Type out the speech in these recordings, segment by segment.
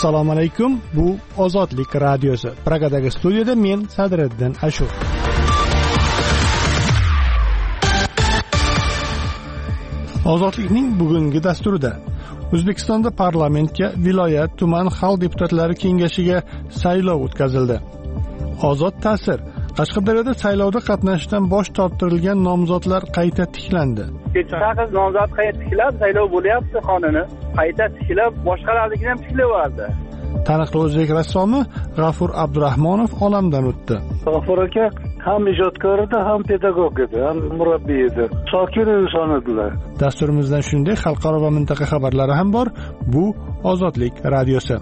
Assalomu alaykum. Bu Ozodlik radiosi. Pragadagi studiyada men Sadriddin Ashur. Ozodlikning bugungi dasturida O'zbekistonda parlamentga, viloyat, tuman xalq deputatlari kengashiga saylov o'tkazildi. Ozod ta'sir. Qashqadaryoda saylovda qatnashishdan bosh torttirilgan nomzodlar qayta tiklandi. 8 nomzod qayta tiklab, saylov bo'lyapti qonuni. Qayta tiklab, boshqalarnikini ham tiklayapti. Taniqli o'zbek rassomi G'afur Abdurahmonov olamdan o'tdi. G'afur aka ham ijodkor edi, ham pedagog edi, ham murabbiy edi. Sokin inson edilar. Dasturimizdan shunday xalqaro va mintaqa xabarlari ham bor. Bu Ozodlik radiosi.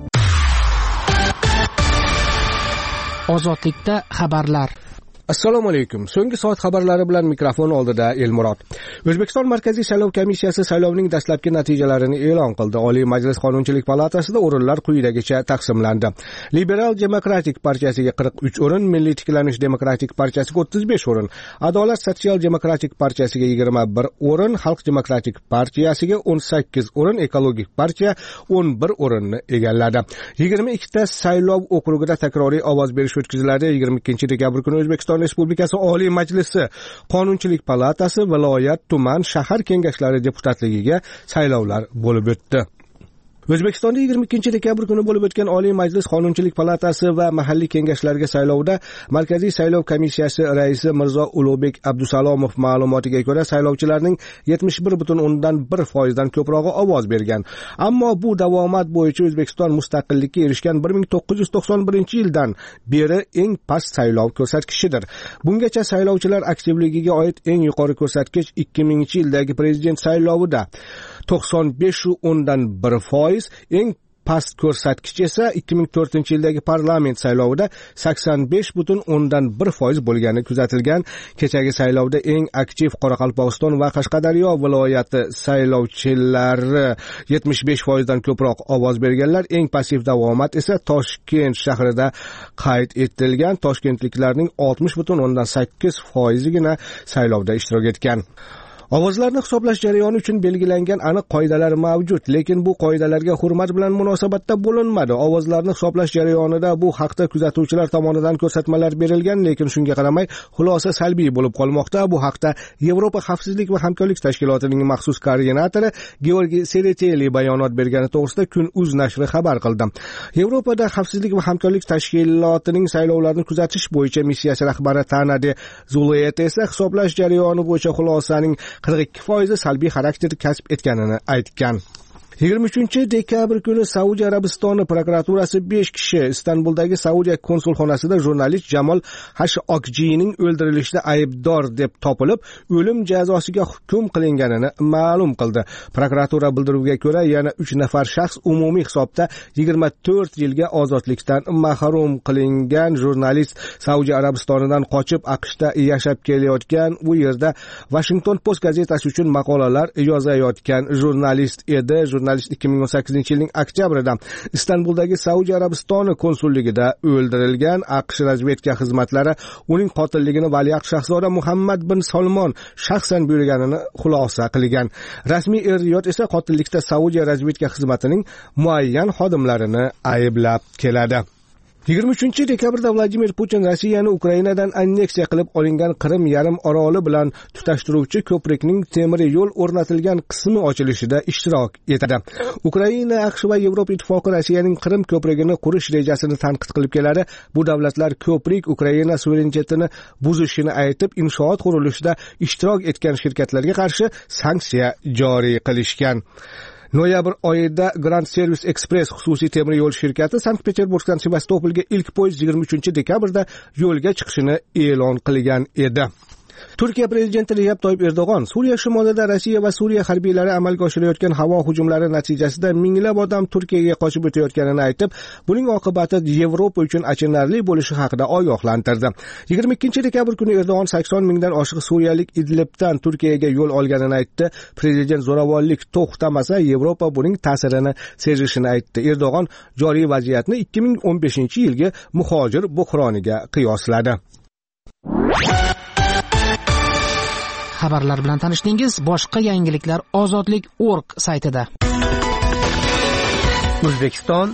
Ozodlikda xabarlar. Assalomu alaykum. So'nggi soat xabarlari bilan mikrofon oldida Elmurod. O'zbekiston Markaziy saylov komissiyasi saylovning dastlabki natijalarini e'lon qildi. Oliy Majlis Qonunchilik palatasida o'rinlar quyidagicha taqsimlandi. Liberal Demokratik partiyasiga 43 o'rin, Milliy tiklanish demokratik partiyasiga 35 o'rin, Adolat sotsial demokratik partiyasiga 21 o'rin, Xalq demokratik partiyasiga 18 o'rin, Ekologik partiya 11 o'rinni egalladi. 22 ta saylov okrugida takroriy ovoz berish o'tkaziladi. 22-dekabr kuni O'zbekiston Respublikasi Oliy Majlisi Qonunchilik palatasi, viloyat, tuman, shahar kengashlari deputatligiga saylovlar bo'lib o'tdi. O'zbekistonda 22-dekabr kuni bo'lib o'tgan Oliy Majlis Qonunchilik palatasi va mahalliy kengashlarga saylovda Markaziy saylov komissiyasi raisi Mirzo Ulug'bek Abdusalomov ma'lumotiga ko'ra saylovchilarning 71.1% dan ko'prog'i ovoz bergan. Ammo bu davomat bo'yicha O'zbekiston mustaqillikka erishgan 1991-yildan beri eng past saylov ko'rsatkichidir. Bungacha saylovchilar aktivligiga oid eng yuqori ko'rsatkich 2000-yildagi prezident saylovida 95.1%, eng past ko'rsatkich esa 2004-yildagi parlament saylovida 85.1% bo'lgani kuzatilgan. Kechagi saylovda eng aktiv Qoraqalpog'iston va Qashqadaryo viloyati saylovchilari 75% dan ko'proq ovoz berganlar. Eng passiv davomat esa Toshkent shahrida qayd etilgan. Toshkentliklarning 60.8% gina saylovda ishtirok etgan. Ovozlarni hisoblash jarayoni uchun belgilangan aniq qoidalar mavjud, lekin bu qoidalarga hurmat bilan munosabatda bo'linmadi. Ovozlarni hisoblash jarayonida bu haqda kuzatuvchilar tomonidan ko'rsatmalar berilgan, lekin shunga qaramay xulosa salbiy bo'lib qolmoqda. Bu haqda Yevropa xavfsizlik va hamkorlik tashkilotining maxsus koordinatori Georgiy Sereteli bayonot bergani to'g'risida Kun.uz nashri xabar qildi. Yevropada xavfsizlik va hamkorlik tashkilotining saylovlarni kuzatish bo'yicha missiyasi rahbari Tanade Zuleyet esa hisoblash jarayoni bo'yicha xulosaning 42% salbiy xarakter kasb etganini aytgan. 23-dekabr kuni Saudiya Arabistoni prokuraturasi 5 kishi Istanbuldagi Saudiya konsulxonasida jurnalist Jamol Hashogjining o'ldirilishida aybdor deb topilib, o'lim jazosiga hukm qilinganini ma'lum qildi. Prokuratura bildiruviga ko'ra, yana 3 nafar shaxs umumiy hisobda 24 yilga ozodlikdan mahrum qilingan. Jurnalist Saudiya Arabistonidan qochib AQShda yashab kelayotgan, u yerda Washington Post gazetasi uchun maqolalar yozayotgan jurnalist edi. Jurnalist 2018-yilning oktyabrida Istanbuldagi Saudiya Arabistoni konsulligida o'ldirilgan. AQSh razvedka xizmatlari uning qotilligini valiahd shahzoda Muhammad bin Salmon shaxsan buyurganini xulosa qilgan. Rasmiy Er-Riyod esa qotillikda Saudiya razvedka xizmatining muayyan xodimlarini ayblab keladi. 23-dekabrda Vladimir Putin Rossiyani Ukrainadan anneksiya qilib olingan Qrim yarim oroli bilan tutashtiruvchi ko'prikning temir yo'l o'rnatilgan qismi ochilishida ishtirok etadi. Ukraina, AQSh va Yevropa ittifoqi Rossiyaning Qrim ko'prigini qurish rejasini tanqid qilib keladi. Bu davlatlar ko'prik Ukraina suverenitetini buzishini aytib, inshoot qurilishida ishtirok etgan shirkatlarga qarshi sanksiya joriy qilishgan. Noyabr oyida Grand Service Express xususiy temir yo'l shirkati Sankt-Peterburgdan Sevastopolga ilk poyezd 23-dekabrda yo'lga chiqishini e'lon qilgan edi. Turkiya prezidenti Recep Tayyip Erdo'g'on Suriya shimolida Rossiya va Suriya harbiylari amalga oshirayotgan havo hujumlari natijasida minglab odam Turkiyaga qochib o'tayotganini aytib, buning oqibati Yevropa uchun achinarli bo'lishi haqida ogohlantirdi. 22-dekabr kuni Erdo'g'on 80 mingdan oshiq suriyalik Idlibdan Turkiyaga yo'l olganini aytdi. Prezident zo'ravonlik to'xtamasa Yevropa buning ta'sirini sezishini aytdi. Erdo'g'on joriy vaziyatni 2015-yilgi muhojir buhroniga qiyosladi. Xabarlar bilan tanishdingiz. Boshqa yangiliklar Ozodlik.org saytida. O'zbekiston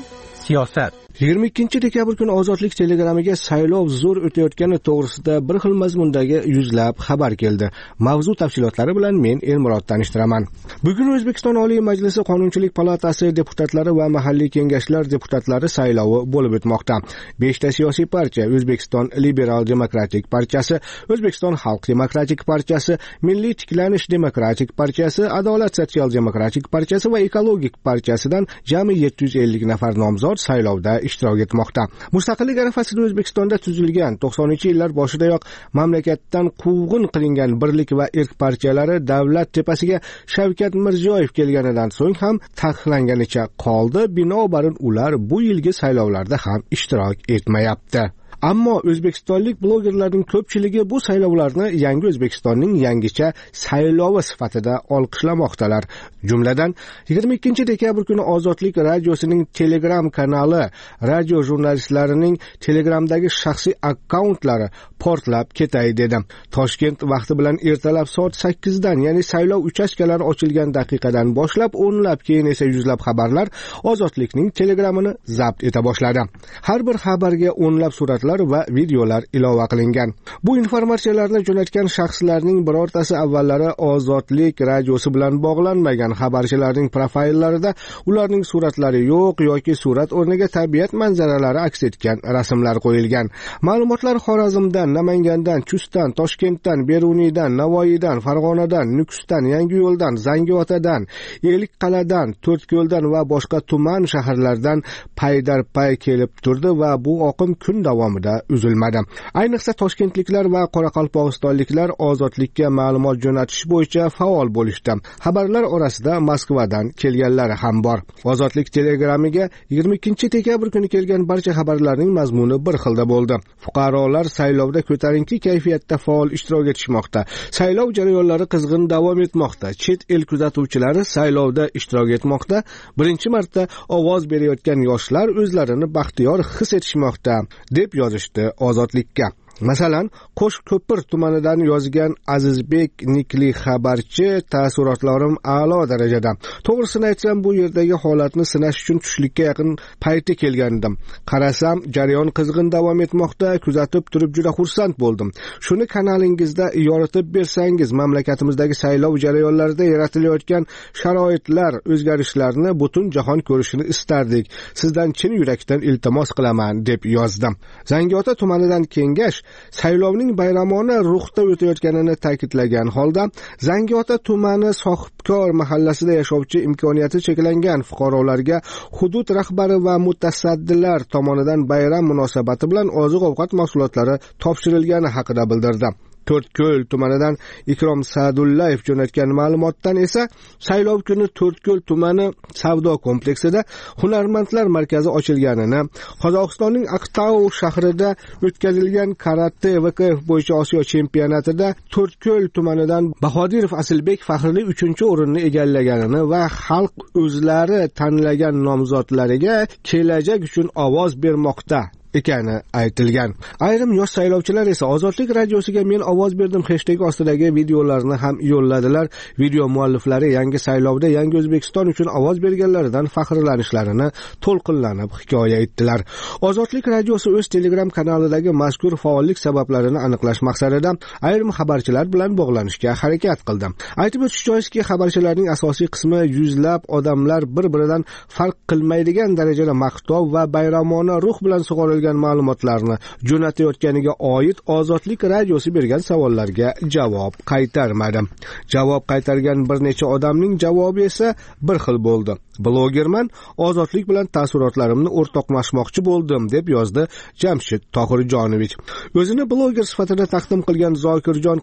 siyosat. 22 dekabr kuni Ozodlik telegramiga saylov zo'r o'tayotgani to'g'risida bir xil mazmundagi yuzlab xabar keldi. Mavzu tafsilotlari bilan men Elmurod tanishtiraman. Bugun O'zbekiston Oliy Majlisi Qonunchilik palatasi deputatlari va mahalliy kengashlar deputatlari saylovi bo'lib o'tmoqda. 5 ta siyosiy partiya, O'zbekiston Liberal Demokratik partiyasi, O'zbekiston Xalq Demokratik partiyasi, Milliy tiklanish demokratik partiyasi, Adolat sotsial demokratik partiyasi va Ekologik partiyasidan jami 750 nafar nomzod saylovda ishtirok etmoqda. Mustaqillik arafasida O'zbekistonda tuzilgan 90-yillar boshidayoq mamlakatdan quvg'in qilingan Birlik va Erk partiyalari davlat tepasiga Shavkat Mirziyoyev kelganidan so'ng ham taqiqlanganicha qoldi. Binobarin ular bu yilgi saylovlarda ham ishtirok etmayapti. Ammo o'zbekistonlik blogerlarning ko'pchiligi bu saylovlarni yangi O'zbekistonning yangicha saylovi sifatida olqishlamoqdalar. Jumladan 22 dekabr kuni Ozodlik radiosining Telegram kanali radio jurnalistlarining Telegramdagi shaxsiy akkauntlari portlab ketay dedi. Toshkent vaqti bilan ertalab soat 8 dan, ya'ni saylov uchastkalari ochilgan daqiqadan boshlab o'nlab, keyin esa yuzlab xabarlar Ozodlikning Telegramini zabt eta boshladi. Har bir xabarga o'nlab suratlar va videolar ilova qilingan. Bu informatsiyalarni jo'natgan shaxslarning birortasi avvallari Ozodlik radiosi bilan bog'lanmagan. Xabarchilarning profillarida ularning suratlari yo'q yoki surat o'rniga tabiat manzaralari aks etgan rasmlar qo'yilgan. Ma'lumotlar Xorazmdan, Namangandan, Chustdan, Toshkentdan, Beruniydan, Navoiydan, Farg'onadan, Nukusdan, Yangiyo'ldan, Zangiotadan, Ellikqal'adan, To'rtko'ldan va boshqa tuman shaharlardan paydarpay kelib turdi va bu oqim kun davomida uzilmadi. Ayniqsa toshkentliklar va qoraqalpog'istonliklar Ozodlikka ma'lumot jo'natish bo'yicha faol bo'lishdi. Xabarlar orasida Moskvadan kelganlari ham bor. Ozodlik telegramiga 22 dekabr kuni kelgan barcha xabarlarning mazmuni bir xilda bo'ldi. Fuqarolar saylovda ko'tarinki kayfiyatda faol ishtirok etishmoqda. Saylov jarayonlari qizg'in davom etmoqda. Chet el kuzatuvchilari saylovda ishtirok etmoqda. Birinchi marta ovoz berayotgan yoshlar o'zlarini baxtiyor his etishmoqda, deb yozishdi Ozodlikka. Masalan, Qo'shko'pir tumanidan yozgan Azizbek nikli xabarchi taassurotlarim a'lo darajada. To'g'risini aytsam, bu yerdagi holatni sinash uchun tushlikka yaqin payti kelgandim. Qarasam, jarayon qizg'in davom etmoqda, kuzatib turib juda xursand bo'ldim. Shuni kanalingizda yoritib bersangiz, mamlakatimizdagi saylov jarayonlarida yaratilayotgan sharoitlar, o'zgarishlarni butun jahon ko'rishini istardik. Sizdan chin yurakdan iltimos qilaman, deb yozdim. Zangiota tumanidan kengash saylovning bayramona ruhda o'tayotganini ta'kidlagan holda, Zangiota tumani Sohibkor mahallasida yashovchi imkoniyati cheklangan fuqarolarga hudud rahbari va mutasaddilar tomonidan bayram munosabati bilan oziq-ovqat mahsulotlari topshirilgani haqida bildirdi. To'rtko'l tumanidan Ikrom Sa'dullayev jo'natgan ma'lumotdan esa saylov kuni To'rtko'l tumani savdo kompleksida hunarmandlar markazi ochilganini, Qozog'istonning Aqtau shahrida o'tkazilgan karate VKF bo'yicha Osiyo chempionatida To'rtko'l tumanidan Bahodirov Asilbek faxriy 3-o'rinni egallaganini va xalq o'zlari tanlagan nomzodlariga kelajak uchun ovoz bermoqda ekani aytilgan. Ayrim yosh saylovchilar esa Ozodlik radiosiga men ovoz berdim hashtag ostidagi videolarni ham yo'lladilar. Video mualliflari yangi saylovda yangi O'zbekiston uchun ovoz berganlaridan faxrlanishlarini to'lqinlanib hikoya etdilar. Ozodlik radiosi o'z Telegram kanalidagi mazkur faollik sabablarini aniqlash maqsadida ayrim xabarchilar bilan bog'lanishga harakat qildi. Aytib o'tish joizki, xabarchilarning asosiy qismi yuzlab odamlar bir-biridan farq qilmaydigan darajada maqtov va bayramona ruh bilan sug'orilgan ma'lumotlarni jo'natayotganiga oid Ozodlik radiosi bergan savollarga javob qaytarmadi. Javob qaytargan bir necha odamning javobi esa bir xil bo'ldi. Blogerman, Ozodlik bilan taassurotlarimni o'rtoqlashmoqchi bo'ldim, deb yozdi Jamshid Tohirjonovich. O'zini bloger sifatida taqdim qilgan Zokirjon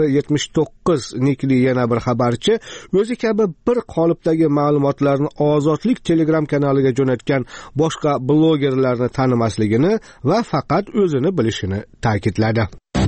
4179 nikli yana bir xabarchi o'zi kabi bir qolipdagi ma'lumotlarni Ozodlik Telegram kanaliga jo'natgan boshqa blogerlarni tanimasligini va faqat o'zini bilishini ta'kidladi.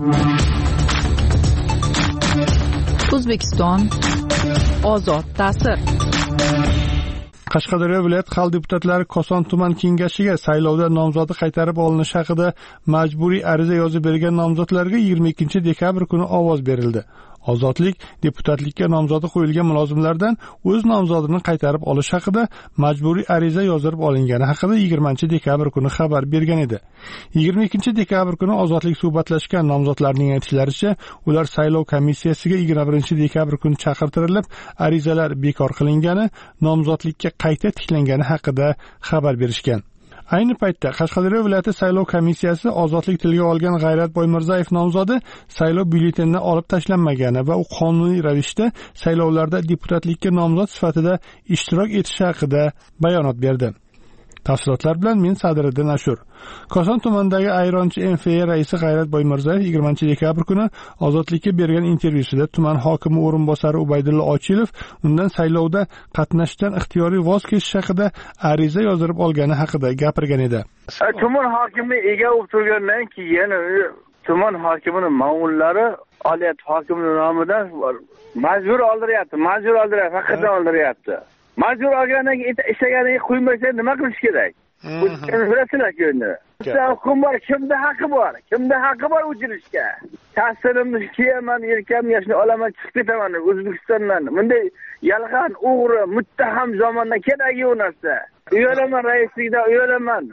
O'zbekiston ozod ta'sir. Qashqadaryo viloyat xalq deputatlari Koson tuman kengashiga saylovda nomzodi qaytarib olinishi haqida majburiy ariza yozib bergan nomzodlarga 22 dekabr kuni ovoz berildi. Ozodlik deputatlikka nomzodi qo'yilgan mulozimlardan o'z nomzodini qaytarib olish haqida majburiy ariza yozdirib olingani haqida 20-dekabr kuni xabar bergan edi. 22-dekabr kuni Ozodlik suhbatlashgan nomzodlarning aytishlaricha, ular saylov komissiyasiga 21-dekabr kuni chaqirtirilib, arizalar bekor qilingani, nomzodlikka qayta tiklangani haqida xabar berishgan. Ayni paytda Qashqadaryo viloyati saylov komissiyasi Ozodlik tilga olgan G'ayrat Boymirzayev nomzodi saylov byulletenidan olib tashlanmagani va u qonuniy ravishda saylovlarda deputatlikka nomzod sifatida ishtirok etishi haqida bayonot berdi. Tafsilotlar bilan men Sadiriddin Ashur. Koson tumanidagi Ayronchi MFA raisi G'ayrat Boymirzayev 20-dekabr kuni Ozodlikka bergan intervyusida tuman hokimi o'rinbosari Ubaydulla Ochilov undan saylovda qatnashishdan ixtiyoriy voz kechish haqida ariza yozdirib olgani haqida gapirgan edi. Tuman hokimi ega bo'lib turgandan keyin tuman hokimining ma'mullari olyat hokimining nomidan majbur oldiryapti. Faqat oldiryapti. Majbur olgandan keyin ishlaganiga qo'ymasa nima qilish kerak? Bilasizlar-ku endi. Hukum bor, kimda haqqi bor? Kimda haqqi bor o'chirishga? Ta'sirimni kiyaman, yelkamni yashni olaman, chiqib ketaman O'zbekistondan. Bunday yalg'on, o'g'ri, muttaham zamonda kerak u narsa. Uyalaman raislikdan, uyalaman.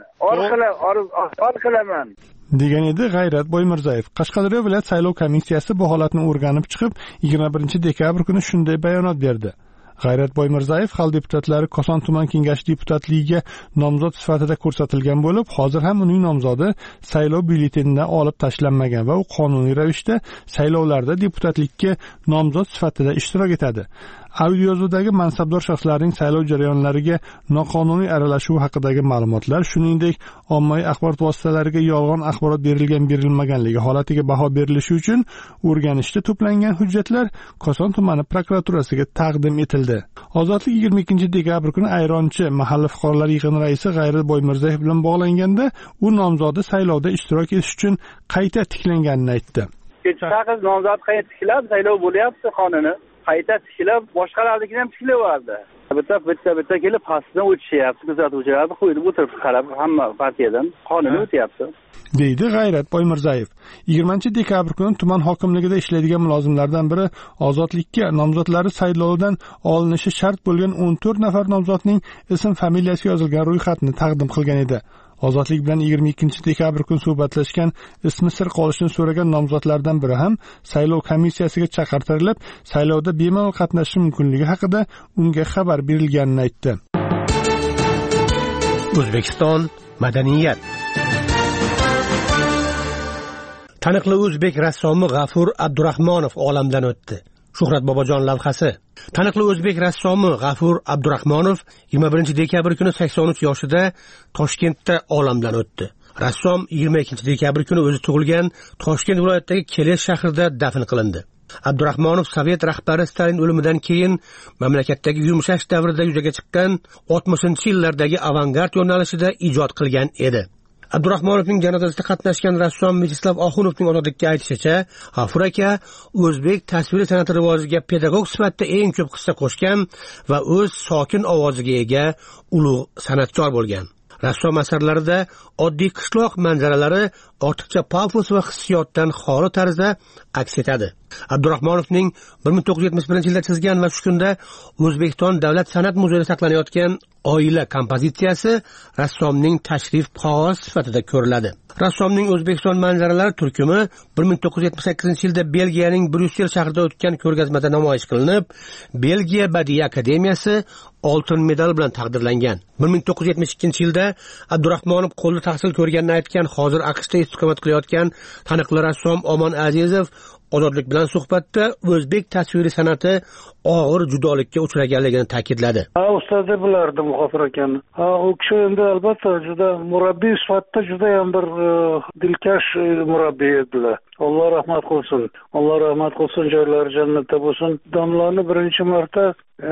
Orqilaman. degan edi G'ayrat Boymirzayev. Qashqadaryo viloyat saylov komissiyasi bu holatni o'rganib chiqib, 21-dekabr kuni shunday bayonot berdi. G'ayrat Boymirzayev xalq deputatlari Koson tuman kengashi deputatligiga nomzod sifatida ko'rsatilgan bo'lib, hozir ham uning nomzodi saylov byulletenidan olib tashlanmagan va u qonuniy ravishda saylovlarda deputatlikka nomzod sifatida ishtirok etadi. Audiozodagi mansabdor shaxslarning saylov jarayonlariga noqonuniy aralashuvi haqidagi ma'lumotlar, shuningdek, ommaviy axborot vositalariga yolg'on axborot berilmaganligi holatiga baho berilishi uchun o'rganishda to'plangan hujjatlar Koson tumani prokuraturasiga taqdim etildi. Ozodlik 22-dekabr kuni Ayronchi mahalla fuqarolar yig'ini raisi G'ayrat Boymirzayev bilan bog'langanda, u nomzodi saylovda ishtirok etish uchun qayta tiklanganini aytdi. Kechqurun nomzod qayta tiklab, saylov bo'lyapti qonuni. Qayta tiklab, boshqalarnikidan ham tiklayapti. Bitta kelib pastdan o'tishyapti, kuzatuvchilarni qo'yib o'tirib qarab, hamma partiyadan qonuniy o'tyapti. deydi G'ayrat Boymirzayev. 20-dekabr kuni tuman hokimligida ishlaydigan mulozimlardan biri Ozodlikka nomzodlari saylovdan olinishi shart bo'lgan 14 nafar nomzodning ism familiyasi yozilgan ro'yxatni taqdim qilgan edi. Ozodlik bilan 22-dekabr kuni suhbatlashgan, ismi sir qolishini so'ragan nomzodlardan biri ham saylov komissiyasiga chaqirtirilib, saylovda bemalol qatnashishi mumkinligi haqida unga xabar berilganini aytdi. O'zbekiston madaniyat. Taniqli o'zbek rassomi G'afur Abdurahmonov olamdan o'tdi. Shuhrat Bobojon lavhasi. Taniqli o'zbek rassomi G'afur Abdurahmonov 21-dekabr kuni 83 yoshida Toshkentda olamdan o'tdi. Rassom 22-dekabr kuni o'zi tug'ilgan Toshkent viloyatidagi Keles shahrida dafn qilindi. Abdurahmonov Sovet rahbari Stalin o'limidan keyin mamlakatdagi yumshash davrida yuzaga chiqqan 60-yillardagi avangard yo'nalishida ijod qilgan edi. Abdurahmonovning janozasida qatnashgan rassom Metislav Oxunovning ozodlikka aytishicha, G'afur aka o'zbek tasviriy san'ati rivojiga pedagog sifatida eng ko'p hissa qo'shgan va o'z sokin ovoziga ega ulug' san'atkor bo'lgan. Rassom asarlarida oddiy qishloq manzaralari ortiqcha pafos va hissiyotdan xoli tarzda aks etadi. Abdurahmonovning 1971-yilda chizgan va shu kunda O'zbekiston Davlat san'at muzeyida saqlanayotgan Oila kompozitsiyasi rassomning tashrif qog'ozi sifatida ko'riladi. Rassomning O'zbekiston manzaralari turkumi 1978-yilda Belgiyaning Bryussel shahrida o'tgan ko'rgazmada namoyish qilinib, Belgiya Badiiy akademiyasi oltin medal bilan taqdirlangan. 1972-yilda Abdurahmonov qo'lda tahsil ko'rganini aytgan, hozir AQShda istiqomat qilayotgan taniqli rassom Omon Azizov Ozodlik bilan suhbatda o'zbek tasviriy san'ati og'ir judolikka uchraganligini ta'kidladi. Ustada bilardim G'afur akani. U kishi endi albatta juda murabbiy sifatida juda ham bir dilkash murabbiy edilar. Alloh rahmat qilsin. Alloh rahmat qilsin, joylari jannatda bo'lsin. Domlarni birinchi marta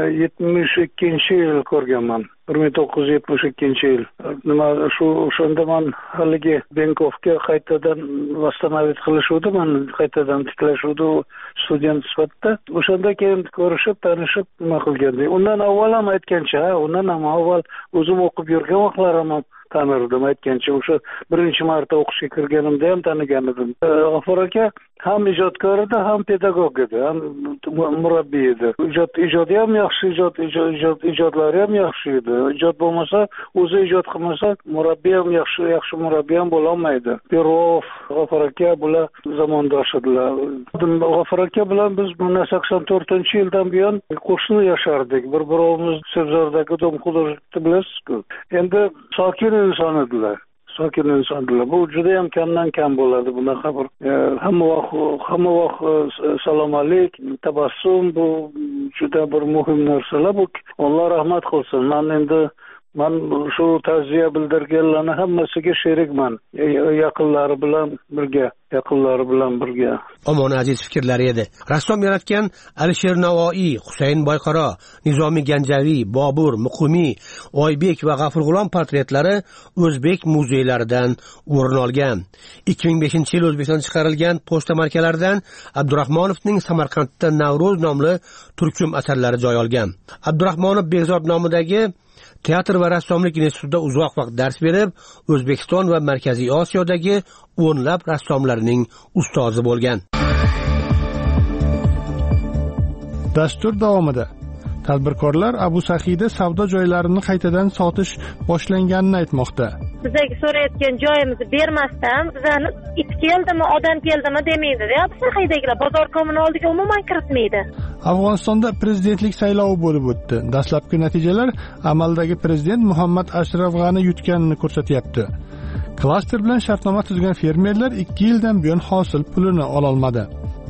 72-yil ko'rganman. 1972-yil. Nima o'shanda men haligi Benkovga qaytadan vastanavit qilishuvdi, men qaytadan tiklashuvdi student sifatida. O'shanda keyin ko'rishib, tanishib nima qilganda. Undan avval ham aytgancha, undan ham avval o'zim o'qib yurgan vaqtlarim ham tanirdim aytgancha. O'sha birinchi marta o'qishga kirganimda ham tanigan edim. G'afur aka ham ijodkor edi, ham pedagog edi, ham murabbiy edi. Ijodi ham yaxshi, ijodlari ham yaxshi edi. Ijod bo'lmasa, o'zi ijod qilmasa, murabbiy ham yaxshi murabbiy ham bo'la olmaydi. Perov, G'afur aka bular zamondosh edilar. G'afur aka bilan biz 84-yildan buyon qo'shni yashardik. Bir-birimiz Sebzordagi dom hududida bilasiz-ku. Endi sokin inson edilar. Bu juda ham kamdan kam bo'ladi bunaqa bir hamma vaqt salomalik, tabassum bu juda bir muhim narsalar. Bu Alloh rahmat qilsin. Men shu ta'ziya bildirganlarning hammasiga sherikman. Yaqinlari bilan birga. Omon aziz fikrlari edi. Rassom yaratgan Alisher Navoiy, Husayn Boyqaro, Nizomiy Ganjaviy, Bobur, Muqimiy, Oybek va G'afur G'ulom portretlari o'zbek muzeylaridan o'rin olgan. 2005-yil O'zbekistonda chiqarilgan pochta markalaridan Abdurahmonovning Samarqandda Navro'z nomli turkum asarlari joy olgan. Abdurahmonov Behzod nomidagi teatr va rassomlik institutida uzoq vaqt dars berib, O'zbekiston va Markaziy Osiyodagi o'nlab rassomlarning ustozi bo'lgan. Dastur davomida tadbirkorlar Abu Sahida savdo joylarini qaytadan sotish boshlanganini aytmoqda. Bizga so'rayotgan joyimizni bermasdan, bizani it keldimi, odam keldimi demaydi. Abu Sahidagilar bozor komuni oldiga umuman kiritmaydi. Afg'onistonda prezidentlik saylovi bo'lib o'tdi. Dastlabki natijalar amaldagi prezident Muhammad Ashraf G'ani yutganini ko'rsatyapti. Klaster bilan shartnoma tuzgan fermerlar 2 yildan buyon hosil pulini ola olmadi.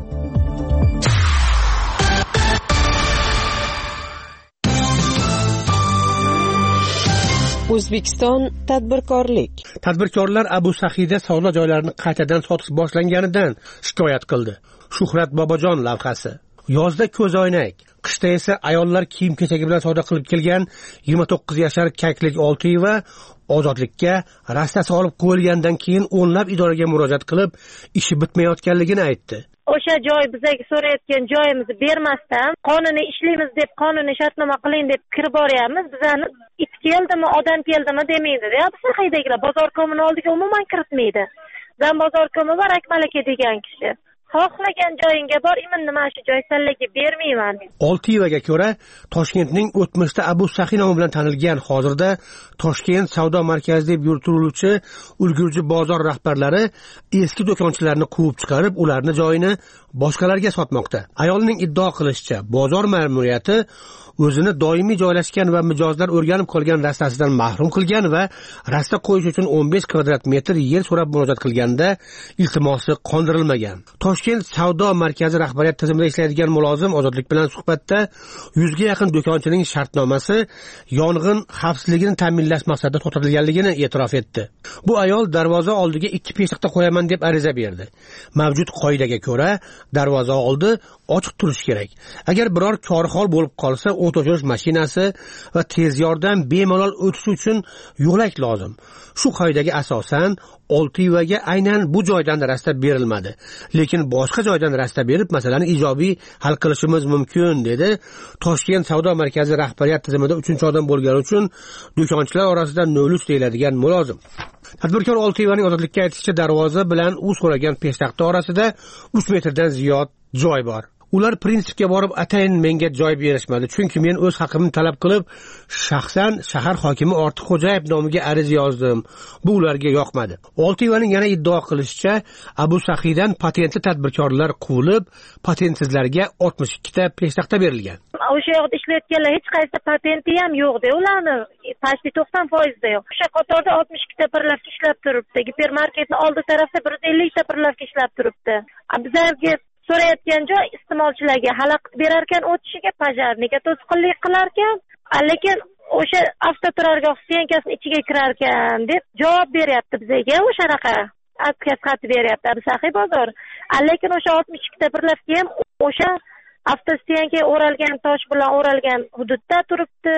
O'zbekiston tadbirkorlik. Tadbirkorlar Abu Sahida savdo joylarini qaytadan sotish boshlanganidan shikoyat qildi. Shuhrat Bobojon lavhasi. Yozda ko'zoynak, qishda esa ayollar kiyim-kechagi bilan savdo qilib kelgan 29 yashar Kaklik Oltiyeva ozodlikka rastasi olib qo'yilgandan keyin o'nlab idoraga murojaat qilib, ishi bitmayotganligini aytdi. O'sha joy bizga so'rayotgan joyimizni bermasdan, qonuniy ishlaymiz deb, qonuniy shartnoma qiling deb kirib boryapmiz. Bizani it keldimi, odam keldimi demaydi. Abu Sahidagilar bozor komuni oldiga umuman kiritmaydi. Zam bozor komi var Akmalaka degan kishi. Xohlagan joyingga bor, mana shu joy sanlarga bermayman. Oltiyevaga ko'ra, Toshkentning o'tmishda Abu Sahi nomi bilan tanilgan, hozirda Toshkent savdo markazi deb yuritiluvchi ulgurji bozor rahbarlari eski do'konchilarni quvib chiqarib, ularni joyini boshqalarga sotmoqda. Ayolning iddao qilishicha, bozor ma'muriyati o'zini doimiy joylashgan va mijozlar o'rganib qolgan rastasidan mahrum qilgan va rasta qo'yish uchun 15 kvadrat metr yer so'rab murojaat qilganda iltimosi qondirilmagan. Toshkent savdo markazi rahbariyat tizimida ishlaydigan mulozim Ozodlik bilan suhbatda 100 ga yaqin do'konchining shartnomasi yong'in xavfsizligini ta'minlash maqsadida to'xtatilganligini e'tirof etdi. Bu ayol darvoza oldiga 2 peshtaxta qo'yaman deb ariza berdi. Mavjud qoidaga ko'ra darvoza oldi ochiq turishi kerak. Agar biror korxol bo'lib qolsa, o't o'chirish mashinasi va tez yordam bemalol o'tishi uchun yo'lak lozim. Shu qoidaga asosan Oltiyevaga aynan bu joydan rasta berilmadi. Lekin boshqa joydan rasta berib, masalani ijobiy hal qilishimiz mumkin, dedi. Toshkent savdo markazi rahbariyat tizimida 3-odam bo'lgani uchun do'konchilar orasida no'lus deyiladigan mulozim. Tadbirkor Oltiyevaning Ozodlikka aytishicha, darvoza bilan u so'ragan peshtaxta orasida 3 metrdan ziyod joy bor. Ular prinsipga borib atayin menga joy berishmadi, chunki men o'z haqimni talab qilib, shaxsan shahar hokimi Ortiqxo'jayev nomiga ariza yozdim. Bu ularga yoqmadi. Oltiyevaning yana iddao qilishicha, Abu Sahidan patentli tadbirkorlar quvilib, patentsizlarga 62 ta peshtaxta berilgan. O'sha yoqda ishlayotganlar hech qaysi patenti ham yo'q-da, ularni pasti 90% da yo'q. O'sha qatorda 62 ta birlavka ishlab turibdi. Gipermarketning oldi tarafda 150 ta birlavka ishlab turibdi. Bizlarga so'rayotgan joy iste'molchilarga xalaqit berar ekan, o'tishiga pajarniga to'sqinlik qilar ekan, lekin o'sha avtoturargoh stenkasining ichiga kirar ekan deb javob beryapti bizga. O'shanaqa adkas xat beryapti Abu Sahi bozor. Lekin o'sha 62 ta birlavka ham o'sha avtostenkaga o'ralgan tosh bilan o'ralgan hududda turibdi.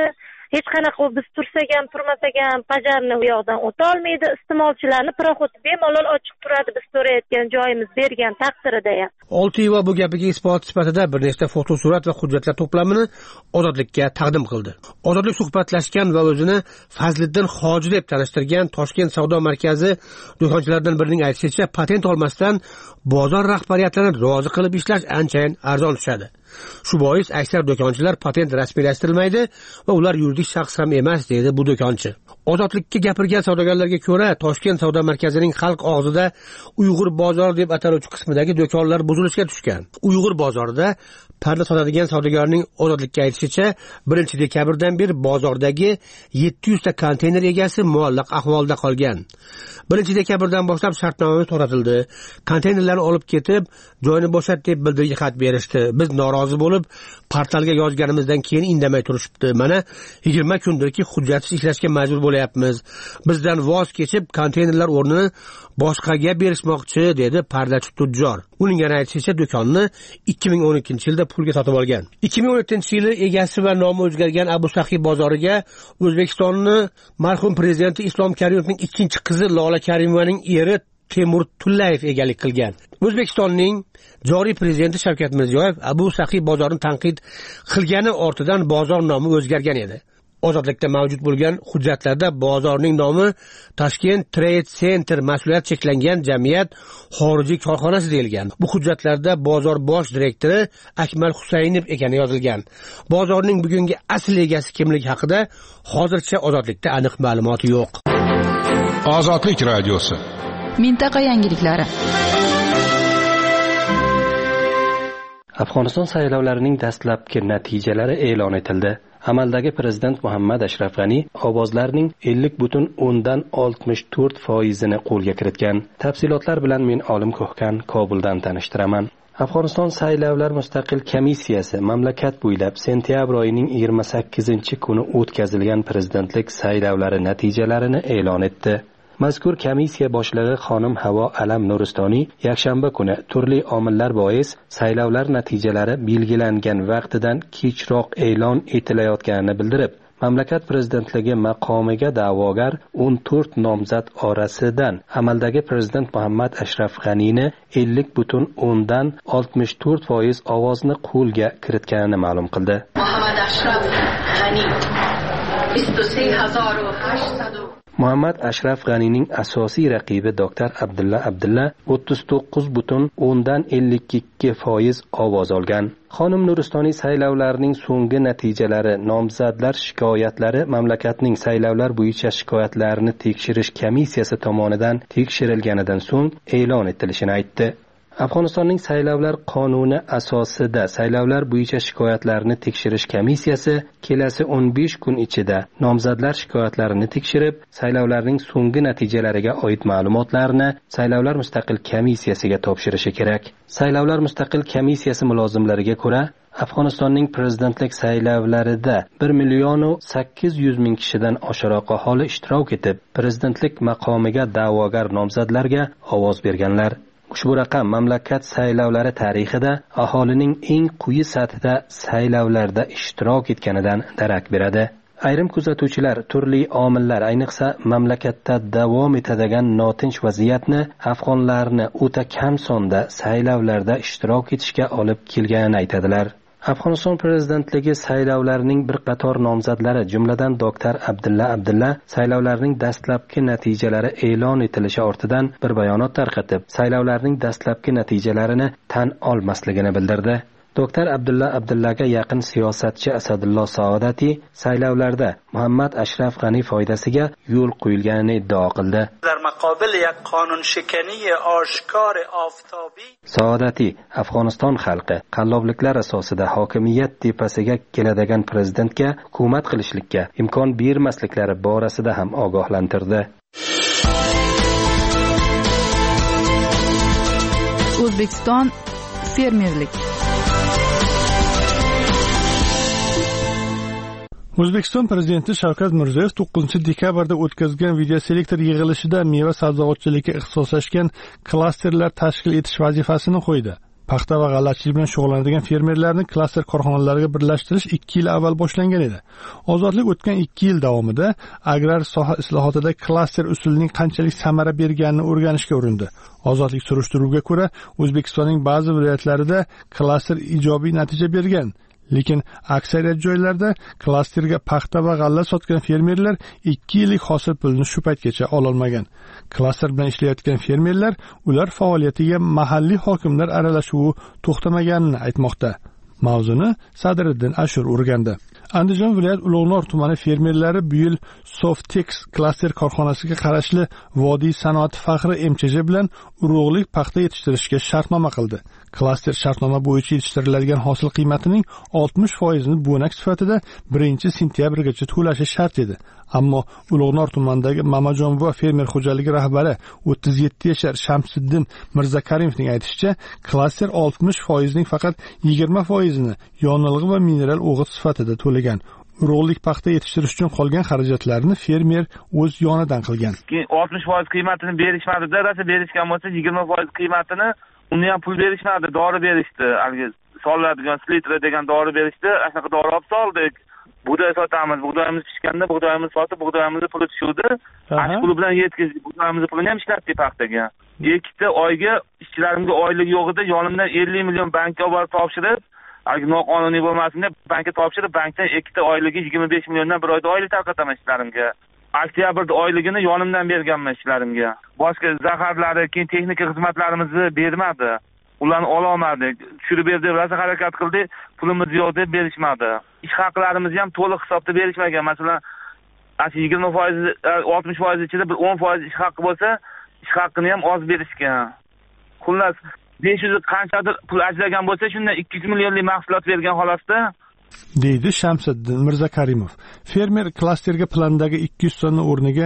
hech qanaqa biz tursak ham turmasak ham pajarni u yoqdan o'tolmaydi. Iste'molchilarni proxod bemalol ochiq turadi biz so'rayotgan joyimiz bergan taqdirida ham. Oltieva bu gapiga isbot sifatida bir nechta fotosurat va hujjatlar to'plamini Ozodlikka taqdim qildi. Ozodlik suhbatlashgan va o'zini Fazliddin Hoji deb tanishtirgan Toshkent savdo markazi do'konchilaridan birining aytishicha, patent olmasdan bozor rahbariyatini rozi qilib ishlash anchayin arzon tushadi. Shu bois aksar do'konchilar patent rasmiylashtirilmaydi va ular yuridik shaxs ham emas, deydi bu do'konchi. Ozodlikka gapirgan savdogarlarga ko'ra, Toshkent savdo markazining xalq og'zida Uyg'ur bozori deb ataluvchi qismidagi do'konlar buzilishga tushgan. Uyg'ur bozorida parda sotadigan savdogarning Ozodlikka aytishicha, 1-dekabrdan beri bozordagi 700 ta konteyner egasi muallaq ahvolda qolgan. 1-dekabrdan boshlab shartnoma to'ratildi. Konteynerlarni olib ketib, joyini bo'shat deb bildirgi xat berishdi. Biz norozi bo'lib, portalga yozganimizdan keyin indamay turishibdi. Mana 20 kundirki hujjatsiz ishlashga majbur bo'layapmiz. Bizdan voz kechib, konteynerlar o'rnini boshqaga berishmoqchi, dedi pardachi tujjor. Uning yana aytishicha, do'konni 2012-yilda pulga sotib olgan. 2017-yili egasi va nomi o'zgargan Abu Saxiy bozoriga O'zbekistonni marhum prezidenti Islom Karimovning ikkinchi qizi Lola Karimovaning eri Temur Tullayev egalik qilgan. O'zbekistonning joriy prezidenti Shavkat Mirziyoyev Abu Saxiy bozorini tanqid qilgani ortidan bozor nomi o'zgargan edi. Ozodlikda mavjud bo'lgan hujjatlarda bozorning nomi Toshkent Trade Center mas'uliyat cheklangan jamiyat xorijiy korxonasi deyilgan. Bu hujjatlarda bozor bosh direktori Akmal Husaynov ekani yozilgan. Bozorning bugungi asl egasi kimligi haqida hozircha Ozodlikda aniq ma'lumot yo'q. Ozodlik radiosi. Mintaqa yangiliklari. Afg'oniston saylovlarining dastlabki natijalari e'lon etildi. Amaldagi prezident Muhammad Ashraf G'ani ovozlarning 50.64%ni qo'lga kiritgan. Tafsilotlar bilan men Olim Ko'hkan Kobuldan tanishtiraman. Afg'oniston saylovlar mustaqil komissiyasi mamlakat bo'ylab sentyabr oyining 28-kuni o'tkazilgan prezidentlik saylovlari natijalarini e'lon etdi. Mazkur komissiya boshlig'i xonim Havo Alam Nuristoniy yakshanba kuni turli omillar bois saylovlar natijalari belgilangan vaqtidan kechroq e'lon etilayotganini bildirib, mamlakat prezidentligi maqomiga da'vogar 14 nomzod orasidan amaldagi prezident Muhammad Ashraf G'anini 50.64% ovozni qo'lga kiritganini ma'lum qildi. Muhammad Ashraf G'ani 23800 Muhammad Ashraf G'anining asosiy raqibi Dr. Abdulla Abdulla 39.52% ovoz olgan. Xonim Nuristoniy saylovlarning so'nggi natijalari nomzodlar shikoyatlari mamlakatning saylovlar bo'yicha shikoyatlarini tekshirish komissiyasi tomonidan tekshirilganidan so'ng e'lon etilishini aytdi. Afg'onistonning saylovlar qonuni asosida saylovlar bo'yicha shikoyatlarni tekshirish komissiyasi kelasi 15 kun ichida nomzodlar shikoyatlarini tekshirib, saylovlarning so'nggi natijalariga oid ma'lumotlarni saylovlar mustaqil komissiyasiga topshirishi kerak. Saylovlar mustaqil komissiyasi mulozimlariga ko'ra, Afg'onistonning prezidentlik saylovlarida 1.800.000 kishidan oshiqroq aholi ishtirok etib, prezidentlik maqomiga da'vogar nomzodlarga ovoz berganlar. Ushbu raqam mamlakat saylovlari tarixida aholining eng quyi sathida saylovlarda ishtirok etganidan darak beradi. Ayrim kuzatuvchilar turli omillar, ayniqsa mamlakatda davom etadigan notinch vaziyatni afg'onlarni o'ta kam sonda saylovlarda ishtirok etishga olib kelganini aytadilar. Afg'oniston prezidentligi saylovlarining bir qator nomzodlari, jumladan Dr. Abdulla Abdulla saylovlarning dastlabki natijalari e'lon etilishi ortidan bir bayonot tarqatib, saylovlarning dastlabki natijalarini tan olmasligini bildirdi. Dr. Abdulla Abdullaga yaqin siyosatchi Asadullo Saodati saylovlarda Muhammad Ashraf G'ani foydasiga yo'l qo'yilganini iddao qildi. Saodati Afg'oniston xalqi qallobliklar asosida hokimiyat tepasiga keladigan prezidentga hukumat qilishlikka imkon bermasliklari borasida ham ogohlantirdi. O'zbekiston fermerlik. O'zbekiston prezidenti Shavkat Mirziyoyev 9-dekabrda o'tkazgan videoselektor yig'ilishida meva sabzavotchilikka ixtisoslashgan klasterlar tashkil etish vazifasini qo'ydi. Paxta va g'allachilik bilan shug'ullanadigan fermerlarni klaster korxonalariga birlashtirish 2 yil avval boshlangan edi. Ozodlik o'tgan 2 yil davomida agrar soha islohotida klaster usulining qanchalik samara berganini o'rganishga urindi. Ozodlik surishtiruviga ko'ra, O'zbekistonning ba'zi viloyatlarida klaster ijobiy natija bergan. Lekin aksariyat joylarda klasterga paxta va g'alla sotgan fermerlar 2 yillik hosil pulini shu paytgacha ololmagan. Klaster bilan ishlayotgan fermerlar ular faoliyatiga mahalliy hokimlar aralashuvi to'xtamaganini aytmoqda. Mavzuni Sadriddin Ashur o'rgandi. Andijon viloyat Ulug'nor tumani fermerlari bu yil Softex klaster korxonasiga qarashli Vodiy sanoat faxri MCJ bilan urug'lik paxta yetishtirishga shartnoma qildi. Klaster shartnoma bo'yicha yetishtiriladigan hosil qiymatining 60% ni bo'nak sifatida 1-sentyabrgacha to'lashi shart edi. Ammo Ulug'nor tumanidagi Mamajonbuva fermer xo'jaligi rahbari 37 yashar Shamsiddin Mirzakarimning aytishicha, klaster 60% ning faqat 20% ni yonilg'i va mineral o'g'it sifatida to'lagan. Urug'lik paxta yetishtirish uchun qolgan xarajatlarni fermer o'z yonidan qilgan. 60% qiymatini berishmadi-da, rasa berishgan bo'lsa 20% qiymatini uni ham pul berishmadi, dori berishdi. Haligi solinadigan slitra degan dori berishdi. Shunaqa dori olib soldik. Bug'doy sotamiz, bug'doyimiz pishganda bug'doyimizni sotib, bug'doyimizni puli tushuvdi. Ash puli bilan yetkazdik, bug'doyimizni pulini ham ishlatdik paxtaga. 2 oyga ishchilarimga oylik yo'q edi, yonimdan 50 million bankka olib topshirib, agar noqonuniy bo'lmasin deb bankka topshirib, bankdan 2 oyligi 25 milliondan bir oyda oylik tarqataman ishlarimga. Oktyabrda oyligini yonimdan berganman ishlarimga. Boshqa zaharlari, keyin texnika xizmatlarimizni bermadi. Ularni ololmadik. Tushirib berdi, rosa harakat qildik, pulimiz yo'q deb berishmadi. Ish haqlarimizni ham to'liq hisobda berishmagan. Masalan, 20%, 60% ichida bir 10% ish haqqi bo'lsa, ish haqqini ham oz berishgan. Xullas 500 qanchadir pul ajragan bo'lsa, shundan 200 millionlik mahsulot bergan xolasda, deydi Shamsiddin Mirzakarimov. Fermer klasterga plandagi 200 tonna o'rniga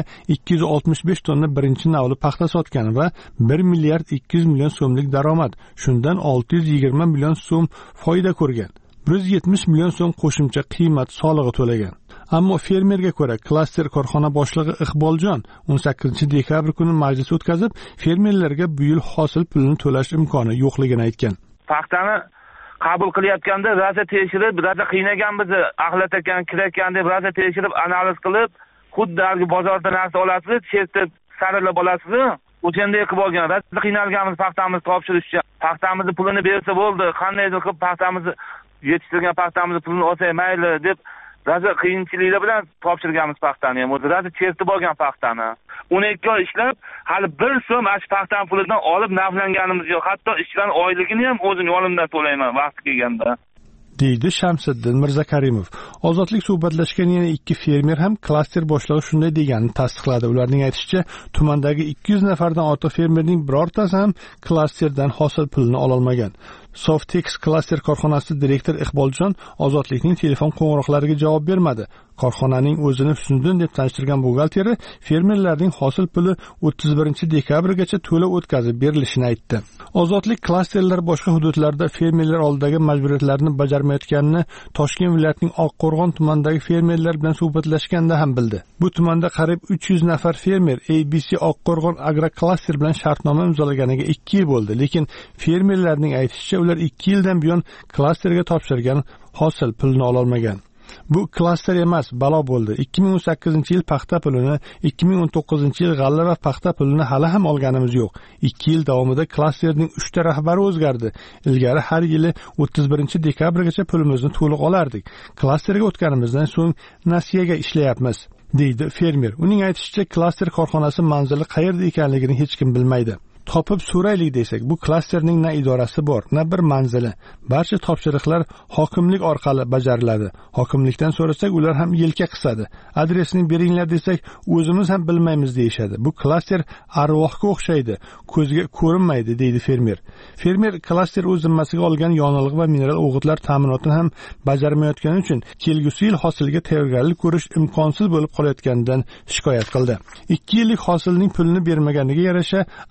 265 tonna birinchi navli paxta sotgan va 1 milliard 200 million so'mlik daromad, shundan 620 million so'm foyda ko'rgan. 170 million so'm qo'shimcha qiymat solig'i to'lagan. Ammo fermerga ko'ra, klaster korxona boshlig'i Iqboljon 18-dekabr kuni majlis o'tkazib, fermerlarga bu yil hosil pulini to'lash imkoni yo'qligini aytgan. Paxtani qabul qilayotganda raza tekshirib, raza qiynagan bizni, axlat ekan, kira ekan deb raza tekshirib, analiz qilib, xuddi bozorda narsa olasiz, chertib saralab olasiz. O'shanda qilib olgan. Raza qiynalganmiz paxtamizni topshirishga. Paxtamizni pulini bersa bo'ldi, qandaydir qilib paxtamizni yetishtirgan paxtamizni pulini olsa mayli deb raza qiyinchiliklar bilan topshirganmiz paxtani ham. O'zi raza chertib olgan paxtani. 12 oy ishlab, hali 1 so'm ash paxtan pulidan olib naflanganimiz yo'q. Hatto ishchilarning oyligini ham o'zim yo'limdan to'layman vaqti kelganda, deydi Shamsiddin Mirzakarimov. Ozodlik suhbatlashgan yana 2 fermer ham klaster boshlig'i shunday deganini tasdiqladi. Ularning aytishicha, tumandagi 200 nafardan ortiq fermerning birortasi ham klasterdan hosil pulini ololmagan. Softex klaster korxonasi direktor Iqboljon Ozodlikning telefon qo'ng'iroqlariga javob bermadi. Korxonaning o'zini Husniddin deb tanishtirgan buxgalteri fermerlarning hosil puli 31-dekabrgacha to'lov o'tkazib berilishini aytdi. Ozodlik klasterlar boshqa hududlarda fermerlar oldidagi majburiyatlarni bajarmayotganini Toshkent viloyatining Oqqo'rg'on tumanidagi fermerlar bilan suhbatlashganda ham bildi. Bu tumanda qariyb 300 nafar fermer ABC Oqqo'rg'on agroklaster bilan shartnoma imzolaganiga 2 yil bo'ldi, lekin fermerlarning aytishicha, ular 2 yildan buyon klasterga topshirgan hosil pulini ololmagan. Bu klaster emas, balo bo'ldi. 2018-yil paxta pulini, 2019-yil g'alla va paxta pulini hali ham olganimiz yo'q. 2 yil davomida klasterning 3 ta rahbari o'zgardi. Ilgari har yili 31-dekabrgacha pulimizni to'liq olardik. Klasterga o'tganimizdan so'ng nasiyaga ishlayapmiz, deydi fermer. Uning aytishicha, klaster korxonasi manzili qayerda ekanligini hech kim bilmaydi. Topib so'raylik desak, bu klasterning na idorasi bor, na bir manzili. Barcha topshiriqlar hokimlik orqali bajariladi. Hokimlikdan so'rasak, ular ham yelka qisadi. Adresini beringlar desak, o'zimiz ham bilmaymiz deyishadi. Bu klaster arvohga o'xshaydi, ko'zga ko'rinmaydi, deydi fermer. Fermer klaster o'z zimmasiga olgan yonilg'i va mineral o'g'itlar ta'minotini ham bajarmayotgani uchun kelgusi yil hosilga tayyorgarlik ko'rish imkonsiz bo'lib qolayotganidan shikoyat qildi. 2 yillik hosilning pulini bermaganiga yarasha aqalli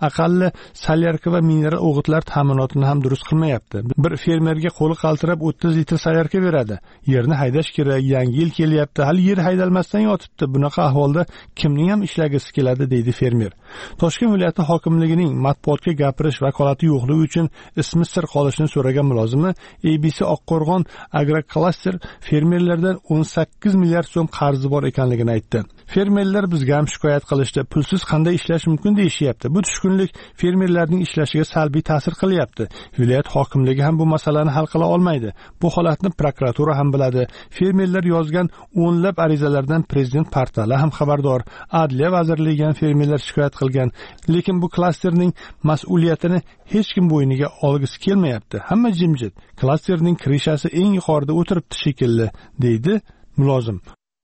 mahalla salyarka va mineral o'g'itlar ta'minotini ham durust qilmayapti. Bir fermerga qo'li qaltirab 30 litr salyarka beradi. Yerni haydash kerak, yangi yil kelyapti, hali yer haydalmasdan yotibdi. Bunaqa ahvolda kimning ham ishlagisi keladi, deydi fermer. Toshkent viloyati hokimligining matbuotga gapirish vakolati yo'qligi uchun ismi sir qolishini so'ragan mulozimi ABC Oqqo'rg'on Agroklaster fermerlardan 18 milliard so'm qarzi bor ekanligini aytdi. Fermerlar bizga ham shikoyat qilishdi. Pulsiz qanday ishlash mumkin deyishyapti. Bu tushkunlik fermerlarning ishlashiga salbiy ta'sir qilyapti. Viloyat hokimligi ham bu masalani hal qila olmaydi. Bu holatni prokuratura ham biladi. Fermerlar yozgan o'nlab arizalardan prezident portali ham xabardor. Adliya vazirligi ham fermerlar shikoyat qilgan. Lekin bu klasterning mas'uliyatini hech kim bo'yniga olgisi kelmayapti. Hamma jimjit. Klasterning krishasi eng yuqorida o'tiribdi shekilli, deydi mulozim.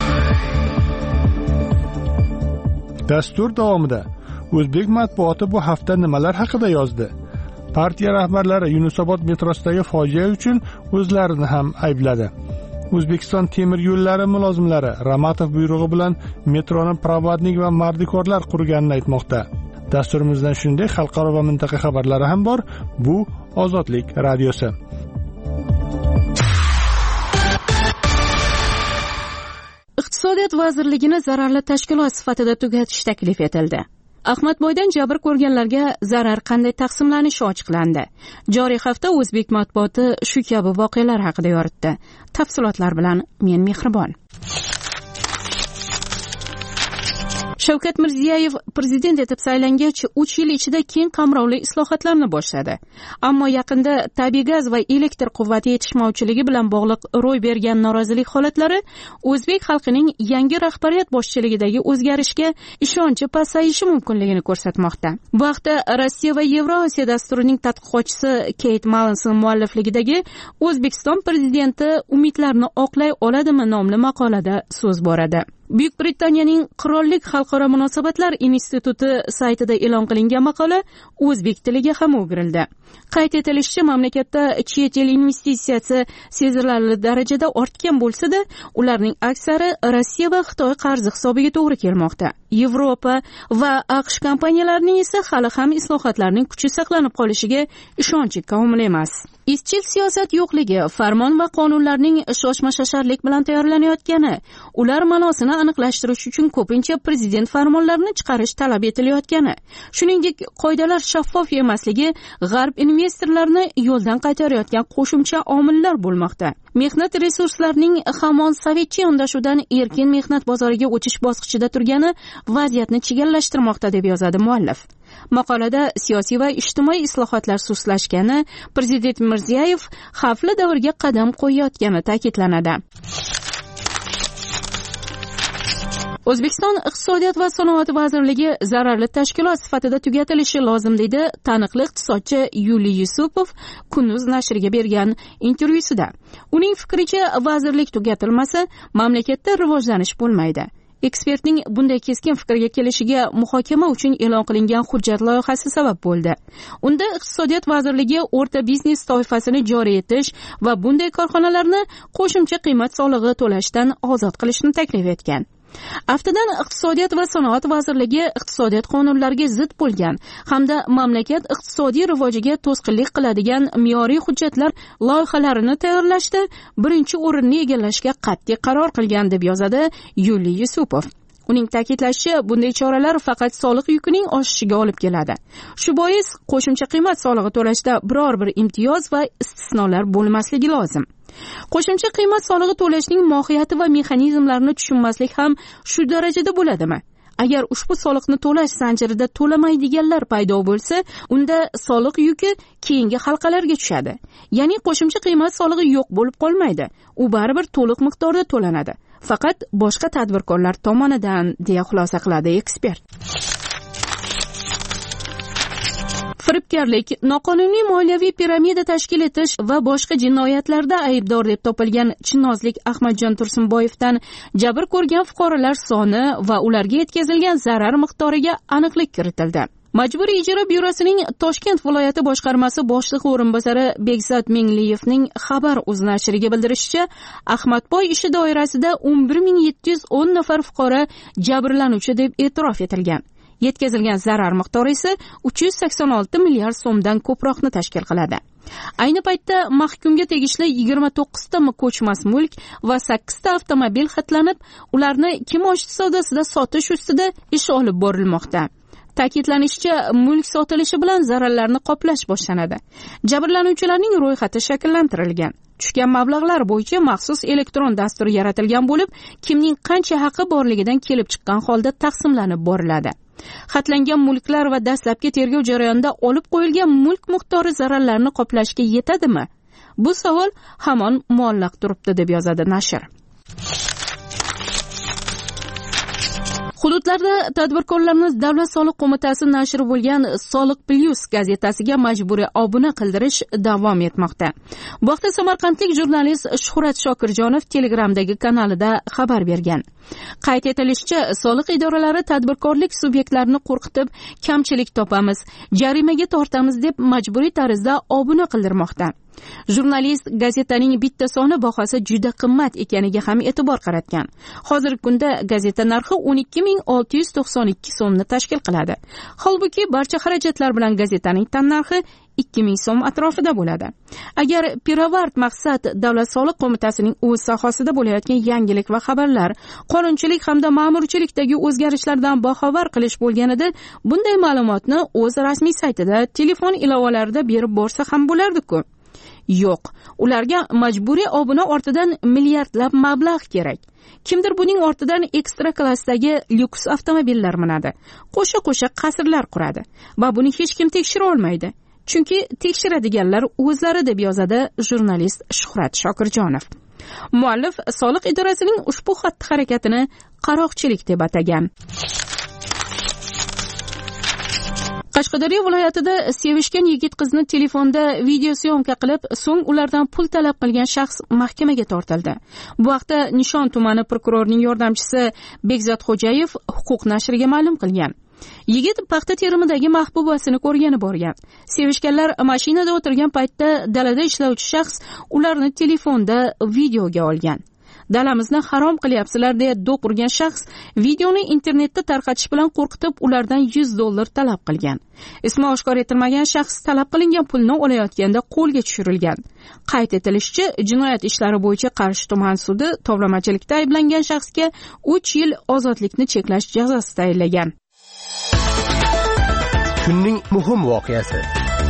Dastur davomida O'zbek matbuoti bu hafta nimalar haqida yozdi? Partiya rahbarlari Yunusobod metrosidagi fojia uchun o'zlarini ham aybladi. O'zbekiston temir yo'llari mulozimlari Ramatov buyrug'i bilan metroni provodnik va mardikorlar qurganini aytmoqda. Dasturimizdan shunday xalqaro va mintaqa xabarlari ham bor. Bu Ozodlik radiosi. Iqtisodiyot vazirligini zararli tashkilot sifatida tugatish taklif etildi. Ahmadboydan jabr ko'rganlarga zarar qanday taqsimlanishi ochiqlandi. Joriy hafta o'zbek matbuoti shu kabi voqealar haqida yoritdi. Tafsilotlar bilan men Mehribon. Shavkat Mirziyoyev prezident etib saylangach 3 yil ichida keng qamrovli islohotlarni boshladi. Ammo yaqinda tabiiy gaz va elektr quvvati yetishmovchiligi bilan bog'liq ro'y bergan norozilik holatlari o'zbek xalqining yangi rahbariyat boshchiligidagi o'zgarishga ishonchi pasayishi mumkinligini ko'rsatmoqda. Bu haqda Rossiya va Yevrosiyo dasturining tadqiqotchisi Keyt Mallinson muallifligidagi O'zbekiston prezidenti umidlarni oqlay oladimi nomli maqolada so'z boradi. Buyuk Britaniyaning Qirollik xalqaro munosabatlar instituti saytida e'lon qilingan maqola o'zbek tiliga ham o'girildi. Qayd etilishicha, mamlakatda chet el investitsiyasi sezilarli darajada ortgan bo'lsa-da, ularning aksari Rossiya va Xitoy qarzi hisobiga to'g'ri kelmoqda. Yevropa va AQSh kompaniyalarining esa hali ham islohotlarning kuchi saqlanib qolishiga ishonchi komil emas. Izchil siyosat yo'qligi, farmon va qonunlarning shoshma-shasharlik bilan tayyorlanayotgani, ular ma'nosini aniqlashtirish uchun ko'pincha prezident farmonlarini chiqarish talab etilayotgani, shuningdek qoidalar shaffof emasligi g'arb investorlarini yo'ldan qaytarayotgan qo'shimcha omillar bo'lmoqda. Mehnat resurslarining hamon sovetcha yondashuvdan erkin mehnat bozoriga o'tish bosqichida turgani vaziyatni chigallashtirmoqda, deb yozadi muallif. Maqolada siyosiy va ijtimoiy islohotlar sustlashgani, prezident Mirziyoyev xavfli davrga qadam qo'yayotgani ta'kidlanadi. O'zbekiston Iqtisodiyot va sanoat vazirligi zararli tashkilot sifatida tugatilishi lozim, deydi taniqli iqtisodchi Yuliy Yusupov Kunduz nashriga bergan intervyusida. Uning fikricha, vazirlik tugatilmasa, mamlakatda rivojlanish bo'lmaydi. Ekspertning bunday keskin fikrga kelishiga muhokama uchun e'lon qilingan hujjat loyihasi sabab bo'ldi. Unda Iqtisodiyot vazirligi o'rta biznes toifasini joriy etish va bunday korxonalarni qo'shimcha qiymat solig'i to'lashdan ozod qilishni taklif etgan. Aftidan Iqtisodiyot va sanoat vazirligi iqtisodiyot qonunlariga zid bo'lgan hamda mamlakat iqtisodiy rivojiga to'sqinlik qiladigan me'yoriy hujjatlar loyihalarini tayyorlashda birinchi o'rinni egallashga qat'iy qaror qilgan, deb yozadi Yuliy Yusupov. Uning ta'kidlashicha, bunday choralar faqat soliq yukining oshishiga olib keladi. Shu bois qo'shimcha qiymat solig'i to'lashda biror bir imtiyoz va istisnolar bo'lmasligi lozim. Qo'shimcha qiymat solig'i to'lashning mohiyati va mexanizmlarini tushunmaslik ham shu darajada bo'ladimi? Agar ushbu soliqni to'lash zanjirida to'lamaydiganlar paydo bo'lsa, unda soliq yuki keyingi halqalarga tushadi. Ya'ni qo'shimcha qiymat solig'i yo'q bo'lib qolmaydi. U baribir to'liq miqdorda to'lanadi. Faqat boshqa tadbirkorlar tomonidan, deya xulosa qiladi ekspert. Firibgarlik, noqonuniy moliyaviy piramida tashkil etish va boshqa jinoyatlarda aybdor deb topilgan Chinnozlik Ahmadjon Tursunboyevdan jabr ko'rgan fuqarolar soni va ularga yetkazilgan zarar miqdoriga aniqlik kiritildi. Majburiy ijro byurosining Toshkent viloyati boshqarmasi boshlig'i o'rinbosari Bekzod Mengliyevning Xabar.uz nashriga bildirishicha, Ahmadboy ishi doirasida 11710 nafar fuqaro jabrlanuvchi deb e'tirof etilgan. Yetkazilgan zarar miqdori esa 386 milliard so'mdan ko'proqni tashkil qiladi. Ayni paytda mahkumga tegishli 29 ta ko'chmas mulk va 8 ta avtomobil xatlanib, ularni kimoshdi savdosida sotish ustida ish olib borilmoqda. Ta'kidlanishicha, mulk sotilishi bilan zararlarni qoplash boshlanadi. Jabrlanuvchilarning ro'yxati shakllantirilgan. Tushgan mablag'lar bo'yicha maxsus elektron dastur yaratilgan bo'lib, kimning qancha haqqi borligidan kelib chiqqan holda taqsimlanib boriladi. Xatlangan mulklar va dastlabki tergov jarayonida olib qo'yilgan mulk miqdori zararlarni qoplashga yetadimi? Bu savol hamon muallaq turibdi, deb yozadi nashr. Hududlarda tadbirkorlarni Davlat soliq qo'mitasi nashri bo'lgan Soliq Plus gazetasiga majburiy obuna qildirish davom etmoqda. Bu haqda samarqandlik jurnalist Shuhrat Shokirjonov Telegramdagi kanalida xabar bergan. Qayd etilishicha, soliq idoralari tadbirkorlik subyektlarini qo'rqitib, kamchilik topamiz, jarimaga tortamiz deb majburiy tarzda obuna qildirmoqda. Jurnalist gazetaning bitta soni bahosi juda qimmat ekaniga ham e'tibor qaratgan. Hozirgi kunda gazeta narxi 12.692 so'mni tashkil qiladi. Holbuki barcha xarajatlar bilan gazetaning tannarxi 2000 so'm atrofida bo'ladi. Agar pirovard maqsad Davlat soliq qo'mitasining o'z sohasida bo'layotgan yangilik va xabarlar, qonunchilik hamda ma'murchilikdagi o'zgarishlardan boxabar qilish bo'lganida, bunday ma'lumotni o'z rasmiy saytida, telefon ilovalarida berib borsa ham bo'lardi-ku. Yo'q, ularga majburiy obuna ortidan milliardlab mablag' kerak. Kimdir buning ortidan ekstra klassdagi lyuks avtomobillar minadi, qo'sha-qo'sha qasrlar quradi va buni hech kim tekshira olmaydi. Chunki tekshiradiganlar o'zlari, deb yozadi jurnalist Shuhrat Shokirjonov. Muallif soliq idorasining ushbu xatti-harakatini qaroqchilik deb atagan. Qashqadaryo viloyatida sevishgan yigit qizni telefonda video syomka qilib, so'ng ulardan pul talab qilgan shaxs mahkamaga tortildi. Bu haqda Nishon tumani prokurorining yordamchisi Bekzod Xo'jayev huquq nashriga ma'lum qilgan. Yigit paxta terimidagi mahbubasini ko'rgani borgan. Sevishganlar mashinada o'tirgan paytda dalada ishlovchi shaxs ularni telefonda videoga olgan. Dalamizni harom qilyapsizlar deya do'q urgan shaxs videoni internetda tarqatish bilan qo'rqitib ulardan $100 talab qilgan. Ismi oshkor etilmagan shaxs talab qilingan pulni olayotganda qo'lga tushirilgan. Qayd etilishicha, jinoyat ishlari bo'yicha Qarshi tuman sudi tovlamachilikda ayblangan shaxsga 3 yil ozodlikni cheklash jazosi tayinlagan. Kunning muhim voqeasi.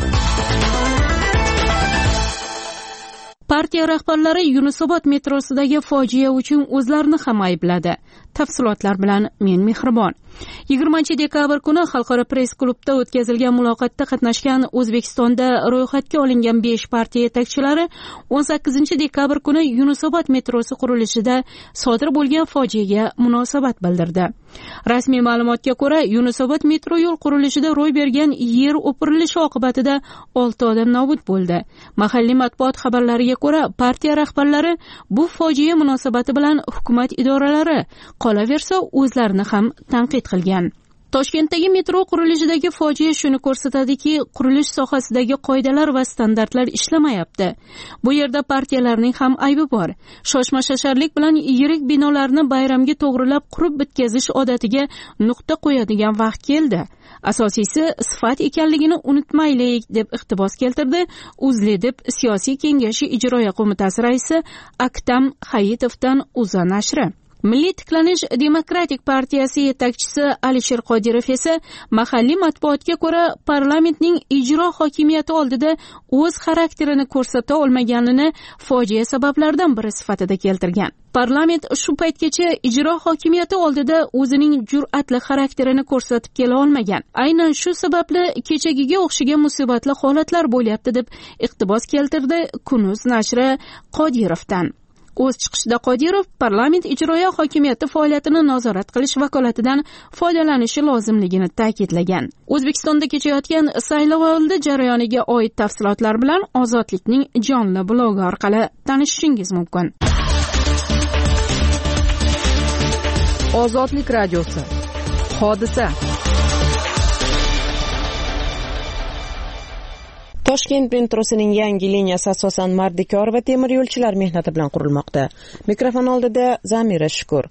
Partiya rahbarlari Yunusobod metrosidagi fojia uchun o'zlarini ham aybladi. Tafsilotlar bilan men Mehribon. 20-dekabr kuni Xalqaro press klubda o'tkazilgan muloqotda qatnashgan O'zbekistonda ro'yxatga olingan 5 partiya yetakchilari 18-dekabr kuni Yunusobod metrosi qurilishida sodir bo'lgan fojiaga munosabat bildirdi. Rasmiy ma'lumotga ko'ra, Yunusobod metro yo'l qurilishida ro'y bergan yer o'pirilishi oqibatida 6 odam nobud bo'ldi. Mahalliy matbuot xabarlariga ko'ra, partiya rahbarlari bu fojia munosabati bilan hukumat idoralari, qolaversa o'zlarini ham tanqid qilgan. Toshkentdagi metro qurilishidagi fojia shuni ko'rsatadiki, qurilish sohasidagi qoidalar va standartlar ishlamayapti. Bu yerda partiyalarning ham aybi bor. Shoshma-shasharlik bilan yirik binolarni bayramga to'g'rilab qurib bitkazish odatiga nuqta qo'yadigan vaqt keldi. Asosiysi sifat ekanligini unutmaylik, deb iqtibos keltirdi UzLeDep siyosiy kengashi ijroiya qo'mitasi raisi Aktam Hayitovdan O'zA nashri. Milliy tiklanish demokratik partiyasi yetakchisi Alisher Qodirov esa mahalliy matbuotga ko'ra parlamentning ijro hokimiyati oldida o'z xarakterini ko'rsata olmaganini fojia sabablaridan biri sifatida keltirgan. Parlament shu paytgacha ijro hokimiyati oldida o'zining jur'atli xarakterini ko'rsatib kela olmagan. Aynan shu sababli kechagiga o'xshagan musibatli holatlar bo'lyapti, deb iqtibos keltirdi Kunuz nashri Qodirovdan. O'z chiqishida Qodirov parlament ijroiya hokimiyati faoliyatini nazorat qilish vakolatidan foydalanishi lozimligini ta'kidlagan. O'zbekistonda kechayotgan saylovoldi jarayoniga oid tafsilotlar bilan Ozodlikning jonli blogi orqali tanishishingiz mumkin. Ozodlik radiosi. Hodisa. Toshkent metrosining yangi liniyasi asosan mardikor va temir yo'lchilar mehnati bilan qurilmoqda. Mikrofon oldida Zamira Shukur.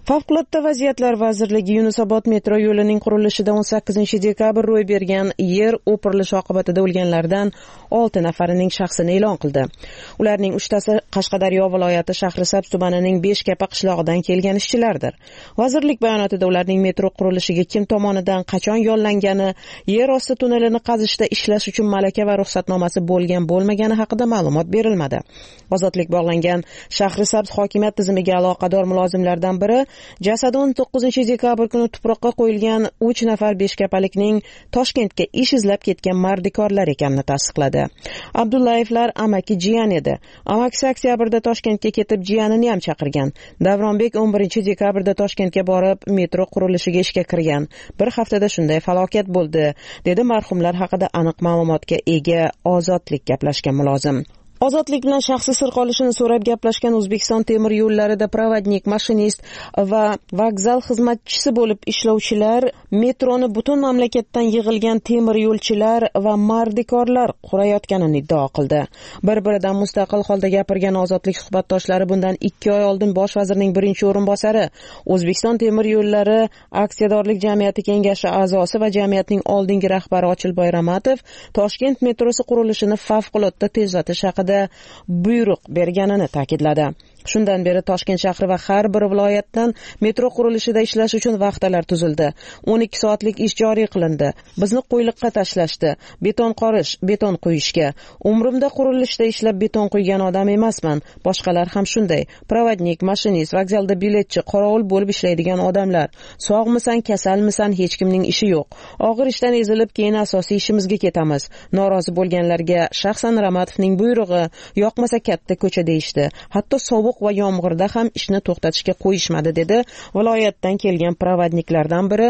Favqulodda vaziyatlar vazirligi Yunusobod metro yo'lining qurilishida 18 dekabr ro'y bergan yer o'pirilishi oqibatida o'lganlardan 6 nafarining shaxsini e'lon qildi. Ularning 3tasi Qashqadaryo viloyati Shahrisabz tumanining Beshkapa qishlog'idan kelgan ishchilardir. Vazirlik bayonotida ularning metro qurilishiga kim tomonidan qachon yo'llangani, yer osti tunnelini qazishda ishlash uchun malaka va ruxsatnomasi bo'lgan-bo'lmagani haqida ma'lumot berilmadi. Ozodlik bog'langan Shahrisabz hokimiyat tizimiga aloqador mulozimlardan biri jasadi 19 dekabr kuni tuproqqa qo'yilgan 3 nafar beshkapalikning Toshkentga ish izlab ketgan mardikorlar ekanini tasdiqladi. Abdullayevlar amaki jiyan edi. Amakisi oktyabrda Toshkentga ketib jiyanini ham chaqirgan. Davronbek 11 dekabrda Toshkentga borib metro qurilishiga ishga kirgan. Bir haftada shunday falokat bo'ldi, dedi marhumlar haqida aniq ma'lumotga ega Ozodlik gaplashgan mulozim. Ozodlik bilan shaxsiy sir qolishini so'rab gaplashgan O'zbekiston temir yo'llarida provodnik, mashinist va vokzal xizmatchisi bo'lib ishlovchilar metroni butun mamlakatdan yig'ilgan temir yo'lchilar va mardikorlar qurayotganini iddao qildi. Bir-biridan mustaqil holda gapirgan Ozodlik suhbatdoshlari bundan 2 oy oldin bosh vazirning birinchi o'rinbosari, O'zbekiston temir yo'llari aksiyadorlik jamiyati kengashi a'zosi va jamiyatning oldingi rahbari Ochilboy Ramatov Toshkent metrosi qurilishini favqulodda tezlatish haqida buyruq berganini ta'kidladi. Shundan beri Toshkent shahri va har bir viloyatdan metro qurilishida ishlash uchun vaqtalar tuzildi. 12 soatlik ish joriy qilindi. Bizni qo'yliqqa tashlashdi. Beton qorish, beton quyishga. Umrimda qurilishda ishlab beton quygan odam emasman. Boshqalar ham shunday. Provodnik, mashinist, vokzalda biletchi, qorovul bo'lib ishlaydigan odamlar. Sog'misan, kasalmisan, hech kimning ishi yo'q. Og'ir ishdan ezilib keyin asosiy ishimizga ketamiz. Norozi bo'lganlarga shaxsan Ramatovning buyrug'i yoqmasa katta ko'cha deyishdi. Hatto sovuq va yomg'irda ham ishni to'xtatishga qo'yishmadi, dedi viloyatdan kelgan provodniklardan biri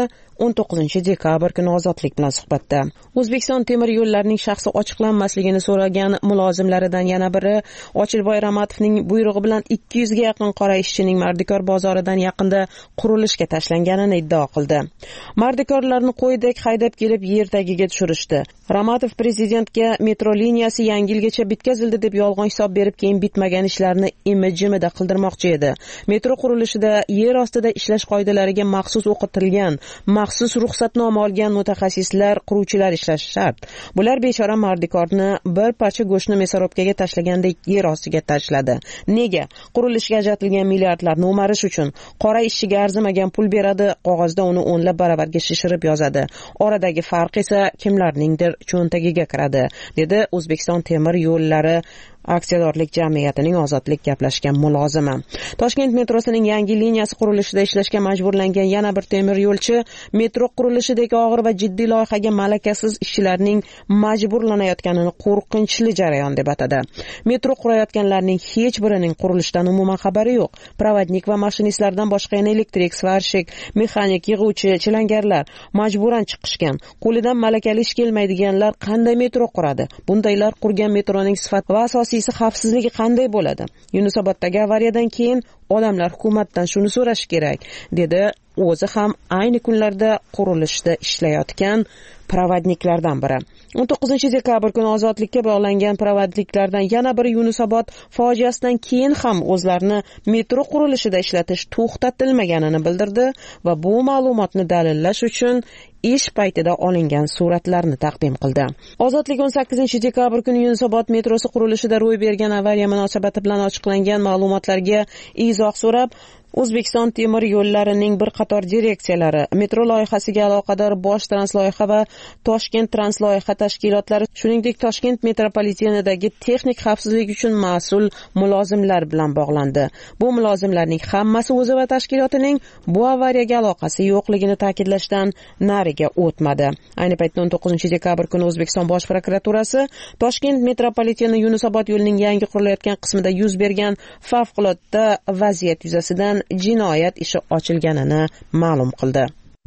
19 dekabr kuni Ozodlik bilan suhbatda. O'zbekiston temir yo'llarining shaxsi ochiqlanmasligini so'ragan mulozimlaridan yana biri Ochilboy Ramatovning buyrug'i bilan 200 ga yaqin qora ishchining Mardikor bozoridan yaqinda qurilishga tashlanganini iddao qildi. Mardikorlarni qo'ydek haydab kelib yer tagiga tushirishdi. Ramatov prezidentga metro liniyasi Yangi yilgacha bitkazildi deb yolg'on hisob berib, keyin bitmagan ishlarni imi-jimida qildirmoqchi edi. Metro qurilishida yer ostida ishlash qoidalariga maxsus o'qitilgan, maxsus ruxsatnoma olgan mutaxassislar, quruvchilar ishlashi shart. Bular bechora mardikorni bir parcha go'shtni mesorobkaga tashlagandek yer ostiga tashladi. Nega? Qurilishga ajratilgan milliardlarni o'marish uchun. Qora ishchiga arzimagan pul beradi, qog'ozda uni o'nlab baravarga shishirib yozadi. Oradagi farq esa kimlarningdir cho'ntagiga kiradi, dedi O'zbekiston temir yo'llari aksiyadorlik jamiyatining Ozodlik gaplashgan mulozimi. Toshkent metrosining yangi liniyasi qurilishida ishlashga majburlangan yana bir temir yo'lchi metro qurilishidagi og'ir va jiddiy loyihaga malakasiz ishchilarning majburlanayotganini qo'rqinchli jarayon deb atadi. Metro qurayotganlarning hech birining qurilishdan umuman xabari yo'q. Provodnik va mashinistlardan boshqa yana elektrik, svarshik, mexanik, yig'uvchi, chilangarlar majburan chiqishgan. Qo'lidan malakali ish kelmaydiganlar qanday metro quradi? Bundaylar qurgan metroning sifati va asosiy xavfsizligi qanday bo'ladi? Yunusoboddagi avariyadan keyin odamlar hukumatdan shuni so'rashi kerak, dedi o'zi ham ayni kunlarda qurilishda ishlayotgan provodniklardan biri. 19 dekabr kuni Ozodlikka bog'langan provodniklardan yana biri Yunusobod fojiasidan keyin ham o'zlarini metro qurilishida ishlatish to'xtatilmaganini bildirdi va bu ma'lumotni dalillash uchun ish paytida olingan suratlarni taqdim qildi. Ozodlik 18 dekabr kuni Yunusobod metrosi qurilishida ro'y bergan avariya munosabati bilan ochiqlangan ma'lumotlarga izoh so'rab, O'zbekiston temir yo'llarining bir qator direksiyalari, metro loyihasiga aloqador bosh transloyiha va Toshkent transloyiha tashkilotlari, shuningdek Toshkent metropolitenidagi texnik xavfsizlik uchun mas'ul mulozimlar bilan bog'landi. Bu mulozimlarning hammasi o'zi va tashkilotining bu avariyaga aloqasi yo'qligini ta'kidlashdan nariga o'tmadi. Ayni paytda 19 dekabr kuni O'zbekiston Bosh prokuraturasi Toshkent metropoliteni Yunusobod yo'lining yangi qurilayotgan qismida yuz bergan favqulodda vaziyat yuzasidan jinoyat ishi ochilganini ma'lum qildi.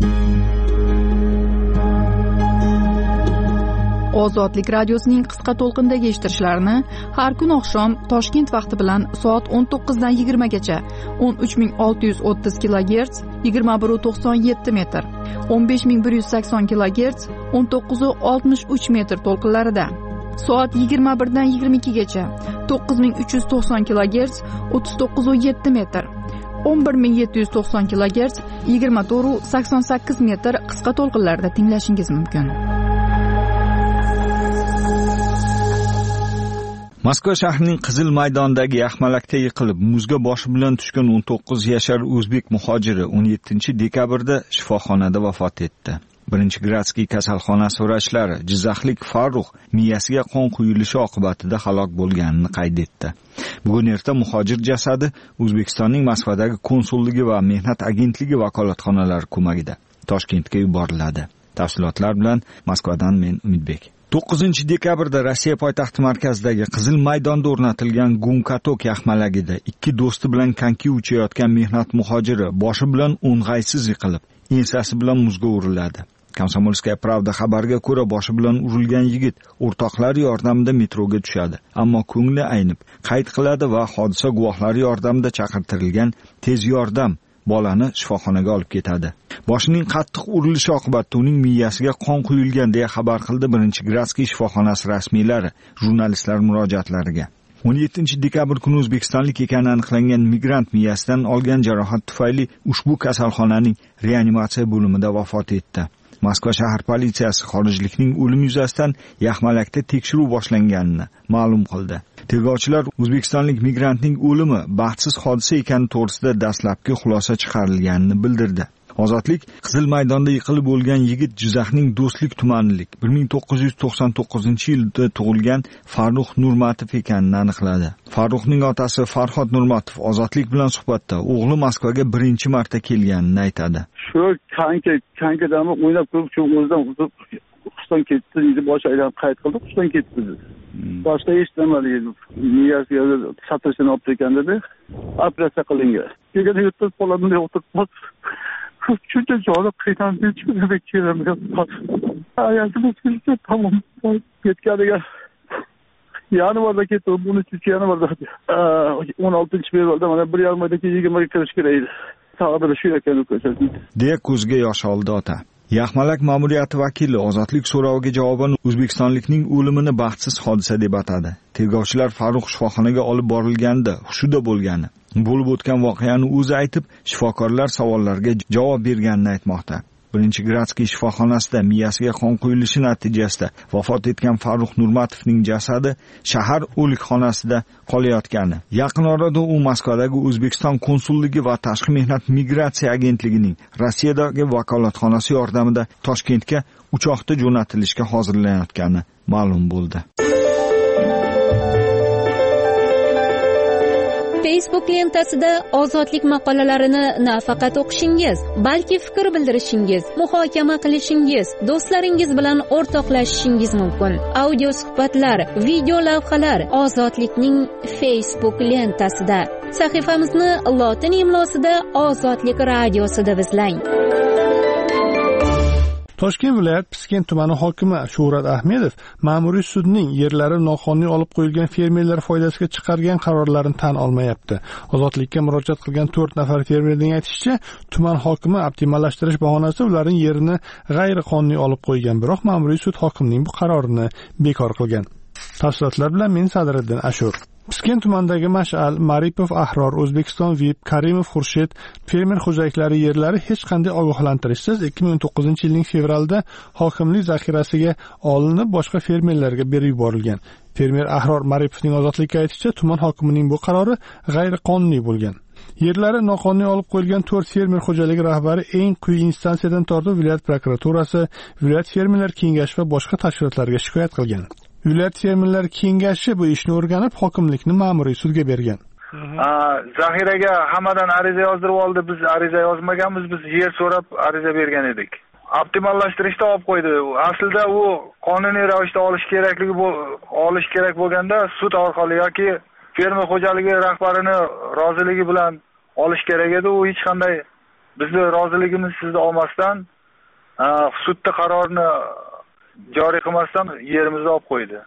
Ozodlik radiosining qisqa to'lqindagi eshittirishlarini har kun oqshom Toshkent vaqti bilan soat 19 dan 20 gacha 13630 kHz 2197 metr, 15180 kHz 1963 metr to'lqinlarida, soat 21 dan 22 gacha 9390 kHz 39.7 metr, 11790 kilogerts 24,88 metr qisqa to'lqinlarda tinglashingiz mumkin. Moskva shahrining Qizil maydondagi yaxmalakda yiqilib, muzga boshi bilan tushgan 19 yashar o'zbek muhojiri 17-dekabrda shifoxonada vafot etdi. Birinchi Gradskiy kasalxonasi vrachlari Jizzaxlik Farruh miyasiga qon quyilishi oqibatida halok bo'lganini qayd etdi. Bugun erta muhojir jasadi O'zbekistonning Moskvadagi konsulligi va mehnat agentligi vakolatxonalari ko'magida Toshkentga yuboriladi. Tafsilotlar bilan Moskvadan men Umidbek. 9-dekabrda Rossiya poytaxti markazidagi Qizil maydonda o'rnatilgan Gumkatok yaxmalagida ikki do'sti bilan konki uchayotgan mehnat muhojiri boshi bilan o'ng'aysiz yiqilib, ensasi bilan muzga uriladi. Komsomolskaya Pravda xabariga ko'ra, boshi bilan urilgan yigit o'rtoqlari yordamida metroga tushadi, ammo ko'ngli aynib, qayd qiladi va hodisa guvohlari yordamida chaqirtirilgan tez yordam bolani shifoxonaga olib ketadi. Boshining qattiq urilishi oqibatida uning miyasiga qon quyilgan deya xabar qildi Birinchi Gradskiy shifoxonasi rasmiylari jurnalistlar murojaatlariga. 17-dekabr kuni O'zbekistonlik ekani aniqlangan migrant miyasidan olgan jarohat tufayli ushbu kasalxonaning reanimatsiya bo'limida vafot etdi. Moskva shahar politsiyasi xorijlikning o'limi yuzasidan yaxmalakda tekshiruv boshlanganini ma'lum qildi. Tergovchilar O'zbekistonlik migrantning o'limi baxtsiz hodisa ekani to'g'risida dastlabki xulosa chiqarilganini bildirdi. Ozodlik Qizil maydonda yiqilib bo'lgan yigit Jizzaxning Do'stlik tumanilik 1999-yilda tug'ilgan Farruh Nurmatov ekanini aniqladi. Farruhning otasi Farhod Nurmatov Ozodlik bilan suhbatda o'g'li Moskvaga birinchi marta kelganini aytadi. Shu kankadan o'ynab turib, shu o'zidan Quston ketdi, deydi, bosh aylanib qayd qildi, Quston ketdi. Boshqa hech nima deydi. Miyasiga satrishini olib ekan dedi. Operatsiya qilingan. Kelganda yutib qo'limni o'tirib shuncha joni qiynalib ketib kelamayapti. Hayotim o'tdi, tamom. Ketganiga yanvarda ketdi, 13-yanvarda. 16-fevralda mana 1,5 oydan keyin 20 ga kirish kerak edi. Taqdiri shu ekanini ko'rsatdi. deya ko'zga yosh oldi ota. Yaxmalak ma'muriyati vakili ozodlik so'roviga javoban O'zbekistonlikning o'limini baxtsiz hodisa deb atadi. Tergovchilar Farruh shifoxonaga olib borilganda hushida bo'lgani, bo'lib o'tgan voqeani o'zi aytib, shifokorlar savollarga javob berganini aytmoqda. Birinchi Gradskiy shifoxonasida miyasiga qon quyilishi natijasida vafot etgan Farruh Nurmatovning jasadi shahar o'likxonasida qolayotgani, yaqin orada u Moskvadagi O'zbekiston konsulligi va tashqi mehnat migratsiya agentligining Rossiyadagi vakolatxonasi yordamida Toshkentga uchoqda jo'natilishga hozirlanayotgani ma'lum bo'ldi. Facebook lentasida ozodlik maqolalarini nafaqat o'qishingiz, balki fikr bildirishingiz, muhokama qilishingiz, do'stlaringiz bilan o'rtoqlashishingiz mumkin. Audio suhbatlar, video lavhalar ozodlikning Facebook lentasida. Sahifamizni lotin imlosida Ozodlik radiosida izlang. Toshkent viloyat Piskent tumani hokimi Shuhrat Ahmedov ma'muriy sudning yerlari noqonuniy olib qo'yilgan fermerlar foydasiga chiqargan qarorlarini tan olmayapti. Ozodlikka murojaat qilgan 4 nafar fermerning aytishicha, tuman hokimi optimallashtirish bahonasida ularning yerini g'ayriqonuniy olib qo'ygan, biroq ma'muriy sud hokimning bu qarorini bekor qilgan. Tafsilotlar bilan men Sadriddin Ashur. Piskent tumanidagi Mash'al, Maripov, Ahror, O'zbekiston, VIP, Karimov, Xurshid fermer xo'jaliklari yerlari hech qanday ogohlantirishsiz 2019-yilning fevralida hokimlik zaxirasiga olinib, boshqa fermerlarga berib yuborilgan. Fermer Ahror Maripovning Ozodlikka aytishicha, tuman hokimining bu qarori g'ayriqonuniy bo'lgan. Yerlari noqonuniy olib qo'yilgan 4 fermer xo'jaligi rahbari eng quyi instansiyadan tortib viloyat prokuraturasi, viloyat fermerlar kengashi va boshqa tashkilotlarga shikoyat qilgan. Viloyat fermerlar kengashi bu ishni o'rganib, hokimlikni ma'muriy sudga bergan. Zaxiraga hammadan ariza yozdirib oldi. Biz ariza yozmaganmiz, biz yer so'rab ariza bergan edik. Optimallashtirishda olib qo'ydi. Aslida u qonuniy ravishda olish kerak bo'lganda sud orqali yoki fermer xo'jaligi rahbarini roziligi bilan olish kerak edi. U hech qanday bizni roziligimiz sizni olmasdan sudda qarorni joriy qilmasdan yerimizni olib qo'ydi.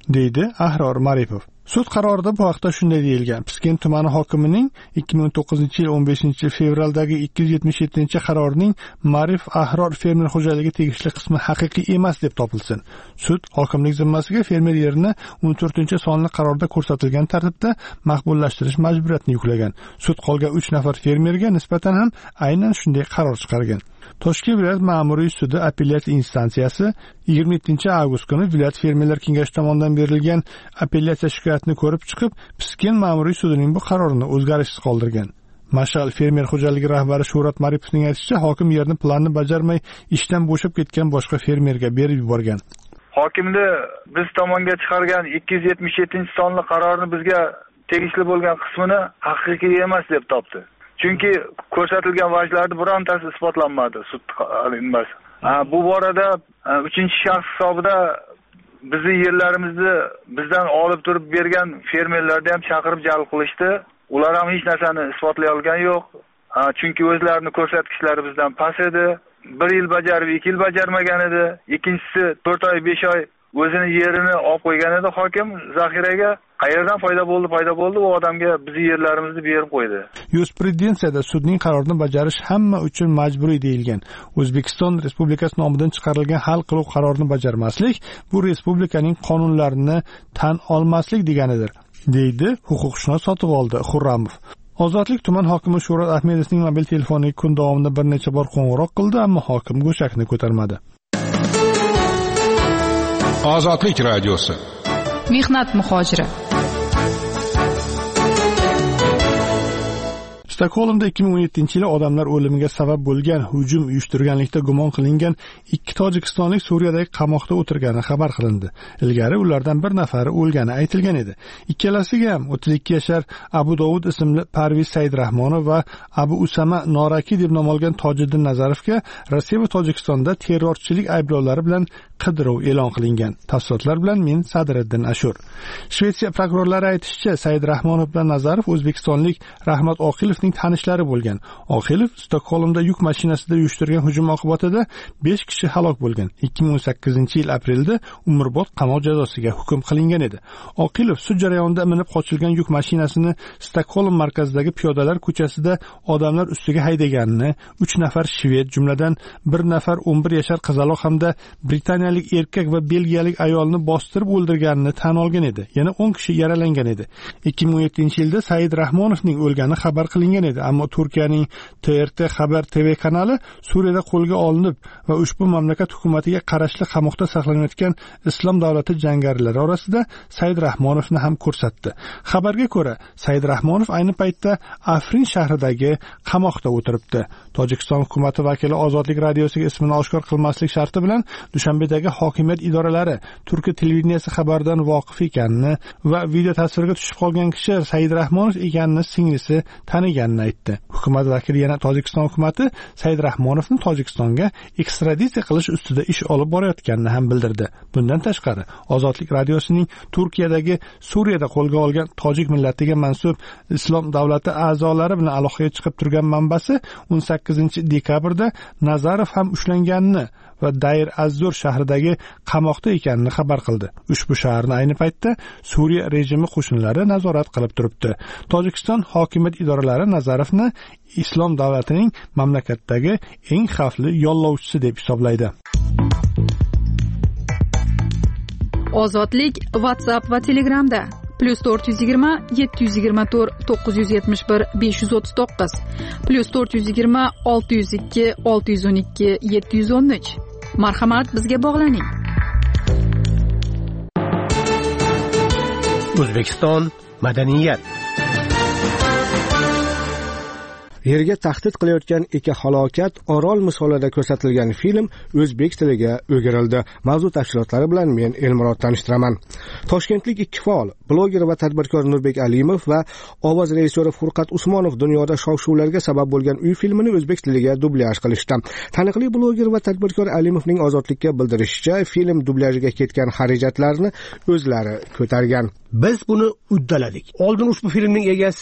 deydi Ahror Maripov. Sud qarorida bu haqda shunday deyilgan: Piskent tumani hokimining 2019-yil 15-fevraldagi 277-qarorining Marif Ahror fermer xo'jaligi tegishli qismi haqiqiy emas deb topilsin. Sud hokimlik zimmasiga fermer yerini 14-sonli qarorda ko'rsatilgan tartibda maqbullashtirish majburiyatini yuklagan. Sud qolgan 3 nafar fermerga nisbatan ham aynan shunday qaror chiqargan. Toshkent viloyat ma'muriy sudi apellyatsiya instansiyasi 27-avgust kuni viloyat fermerlar kengashi tomonidan berilgan apellyatsiya shikoyatini ko'rib chiqib, Piskent ma'muriy sudining bu qarorini o'zgarishsiz qoldirgan. Mashal fermer xo'jaligi rahbari Shuhrat Maripovning aytishicha, hokim yerni planni bajarmay ishdan bo'shab ketgan boshqa fermerga berib yuborgan. Hokimni biz tomonga chiqargan 277-sonli qarorni bizga tegishli bo'lgan qismini haqiqiy emas deb topdi. Chunki ko'rsatilgan vajlarning birontasi isbotlanmadi sud qilinmasi. Bu borada 3-shaxs hisobida bizning yerlarimizni bizdan olib turib bergan fermerlarni ham chaqirib jalb qilishdi. Ular ham hech narsani isbotlay olgan yo'q. Chunki o'zlarining ko'rsatkichlari bizdan past edi. 1 yil bajarib, 2 yil bajarmagan edi. Ikkinchisi 4 oy, 5 oy o'zini yerini olib qo'ygan edi hokim zaxiraga. Qayerdan foyda bo'ldi, u odamga bizning yerlarimizni berib qo'ydi. Yurisprudensiyada sudning qarorini bajarish hamma uchun majburiy deyilgan. O'zbekiston Respublikasi nomidan chiqarilgan hal qiluv qarorini bajarmaslik bu respublikaning qonunlarini tan olmaslik deganidir, deydi huquqshunos Sotivoldi Xurramov. Ozodlik tuman hokimi Shuhrat Ahmedovning mobil telefoniga kun davomida bir necha bor qo'ng'iroq qildi, ammo hokim go'shakni ko'tarmadi. Ozodlik radiosi. Mehnat muhojiri. Stokgolmda 2017-yili odamlar o'limiga sabab bo'lgan hujum uyushtirganlikda gumon qilingan 2 tojikistonlik Suriyadagi qamoqda o'tirgani xabar qilindi. Ilgari ulardan bir nafari o'lgani aytilgan edi. Ikkalasiga ham 32 yashar Abu Dovud ismli Parviz Saidrahmonov va Abu Usama Noraki deb nom olgan Tojiddin Nazarovga Rossiya va Tojikistonda terrorchilik ayblovlari bilan qidiruv e'lon qilingan. Tafsilotlar bilan men Sadriddin Ashur. Shvetsiya prokurorlari aytishicha, Saidrahmonov bilan Nazarov o'zbekistonlik Rahmat Oqilovning tanishlari bo'lgan. Oqilov Stokgolmda yuk mashinasida uyushtirgan hujum oqibatida 5 kishi halok bo'lgan. 2018-yil aprelda umrbod qamoq jazosiga hukm qilingan edi. Oqilov sud jarayonida minib qochilgan yuk mashinasini Stokgolm markazidagi piyodalar ko'chasida odamlar ustiga haydaganini, 3 nafar shved, jumladan 1 nafar 11 yashar qizaloq hamda britaniyalik erkak va belgiyalik ayolni bostirib o'ldirganini tan olgan edi. Yana 10 kishi yaralangan edi. 2017-yilda Saidrahmonovning o'lgani xabar qilingan edi, ammo Turkiyaning TRT Xabar TV kanali Suriyada qo'lga olinib va ushbu mamlakat hukumatiga qarashli qamoqda saqlanayotgan Islom davlati jangarilari orasida Saidrahmonovni ham ko'rsatdi. Xabarga ko'ra, Saidrahmonov ayni paytda Afrin shahridagi qamoqda o'tiribdi. Tojikiston hukumati vakili Ozodlik radiosiga ismini oshkor qilmaslik sharti bilan Dushanbedagi hokimiyat idoralari Turkiya televideniyasi xabardan voqif ekanini va video tasvirga tushib qolgan kishi Saidrahmonov ekanini singlisi taniganini aytdi. Hukumat vakili yana Tojikiston hukumati Saidrahmonovni Tojikistonga ekstraditsiya qilish ustida ish olib borayotganini ham bildirdi. Bundan tashqari, Ozodlik radiosining Turkiyadagi Suriyada qo'lga olgan tojik millatiga mansub Islom davlati a'zolari bilan aloqaga chiqib turgan manbasi 18-dekabrda Nazarov ham ushlanganini va Dayr Azzur shahridagi qamoqda ekanini xabar qildi. Ushbu shaharni ayni paytda Suriya rejimi qo'shinlari nazorat qilib turibdi. Tojikiston hokimiyat idoralari Nazarovni Islom davlatining mamlakatdagi eng xavfli yollovchisi deb hisoblaydi. Ozodlik WhatsApp va Telegramda +420 724 971 539 +420 602 612 713. Marhamat, bizga bog'laning. O'zbekiston madaniyat. Yerga tahdid qilayotgan ekahalokat Orol misolida ko'rsatilgan film o'zbek tiliga o'girildi. Mavzu tafsilotlari bilan men Elmurod tanishtiraman. Toshkentlik 2 faol, bloger va tadbirkor Nurbek Alimov va ovoz rejissyori Furqat Usmonov dunyoda shov-shuvlarga sabab bo'lgan uy filmini o'zbek tiliga dublyaj qilishdi. Taniqli bloger va tadbirkor Alimovning Ozodlikka bildirishicha, film dublyajga ketgan xarajatlarni o'zlari ko'targan. Biz buni uddaladik. Oldin ushbu filmning egasi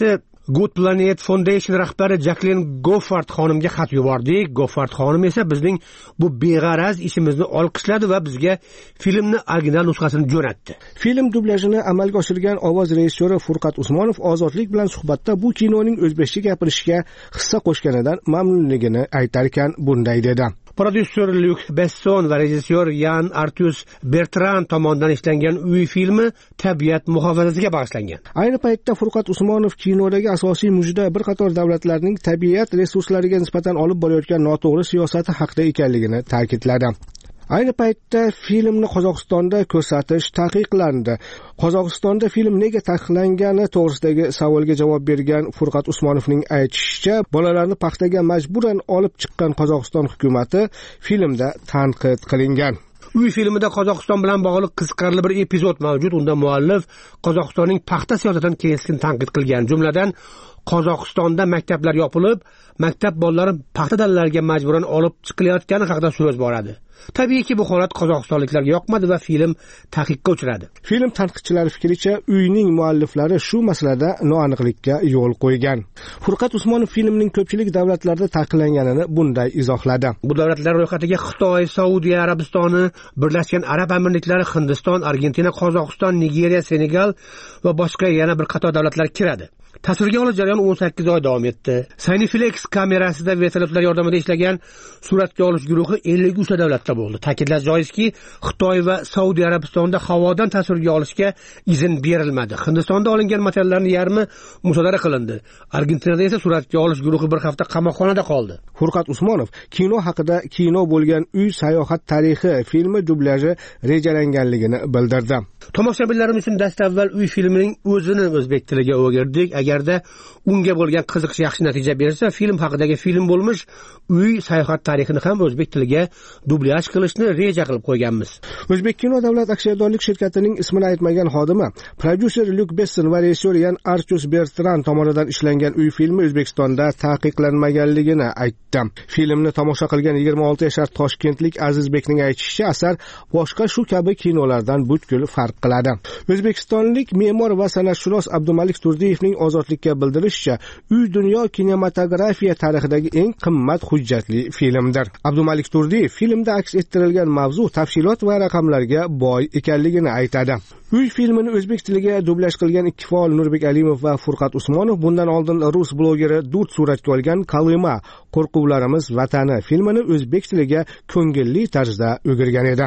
Good Planet Foundation rahbari Jacqueline Goffard xonimga xat yubordik. Goffard xonim esa bizning bu beg'araz ishimizni olqishladi va bizga filmni original nusxasini jo'natdi. Film dublyajini amalga oshirgan ovoz rejissyori Furqat Usmonov Ozodlik bilan suhbatda bu kinoning o'zbekcha gapirishiga hissa qo'shganidan mamnunligini aytar ekan, bunday dedi. Prodyuser Luc Besson va rejissyor Yan Arthus Bertrand tomonidan ishlangan Uy filmi tabiat muhofazasiga bag'ishlangan. Ayni paytda Furqat Usmonov kinodagi asosiy mujda bir qator davlatlarning tabiat resurslariga nisbatan olib borayotgan noto'g'ri siyosati haqida ekanligini ta'kidladi. Ayni paytda filmni Qozog'istonda ko'rsatish taqiqlandi. Qozog'istonda film nega taqiqlangani to'g'risidagi savolga javob bergan Furqat Usmonovning aytishicha, bolalarni paxtaga majburan olib chiqqan Qozog'iston hukumatı filmda tanqid qilingan. Uy filmida Qozog'iston bilan bog'liq qiziqarli bir epizod mavjud. Unda muallif Qozog'istonning paxta siyosatidan keskin tanqid qilgan. Jumladan, Qozog'istonda maktablar yopilib, maktab bolalari paxta dalalariga majburan olib chiqilayotgani haqida so'z boradi. Tabiiyki bu holat qozog'istonliklarga yoqmadi va film taqiqqa uchradi. Film tanqidchilari fikricha, Uyning mualliflari shu masalada noaniqlikka yo'l qo'ygan. Furqat Usmonov filmning ko'pchilik davlatlarda taqiqlanganini bunday izohladi. Bu davlatlar ro'yxatiga Xitoy, Saudiya Arabistoni, Birlashgan Arab Amirliklari, Hindiston, Argentina, Qozog'iston, Nigeriya, Senegal va boshqa yana bir qator davlatlar kiradi. Tasvirga olish jarayoni 18 oy davom etdi. Cineflex kamerasida vertolyotlar yordamida ishlagan suratga olish guruhi 53 davlatda bo'ldi. Ta'kidlash joizki, Xitoy va Saudiya Arabistonida havodan tasvirga olishga izn berilmadi. Hindistonda olingan materiallarning yarmi musodara qilindi. Argentinada esa suratga olish guruhi bir hafta qamoqxonada qoldi. Furqat Usmonov kino haqida kino bo'lgan Uy sayohat tarixi filmi dublyajı rejalanganligini bildirdi. Tomoshabinlarimiz uchun dastavval Uy filmining o'zini o'zbek tiliga o'girdik. Agarda unga bo'lgan qiziqish yaxshi natija bersa, film haqidagi film bo'lmish Uy sayohat tarixini ham o'zbek tiliga dublyaj qilishni reja qilib qo'yganmiz. O'zbek kino davlat aksiyadorlik shirkatining ismini aytmagan xodimi, prodyuser Luc Besson va rejissyor Yan Arthus Bertrand tomonidan ishlangan Uy filmi O'zbekistonda taqiqlanmaganligini aytdi. Filmni tomosha qilgan 26 yashar toshkentlik Azizbekning aytishicha, asar boshqa shu kabi kinolardan butkul farq qiladi. O'zbekistonlik me'mor va san'atshunos Abdumalik Turdiyevning Ozodlikka bildirishicha, Uy dunyo kinematografiya tarixidagi eng qimmat hujjatli filmdir. Abdumalik Turdiyev filmda aks ettirilgan mavzu, tafsilot va raqamlarga boy ekanligini aytadi. Uy filmini o'zbek tiliga dublyaj qilgan ikki faol Nurbek Alimov va Furqat Usmonov bundan oldin rus blogeri Dud suratga olgan Kalima qo'rquvlarimiz vatani filmini o'zbek tiliga ko'ngilli tarzda o'girgan edi.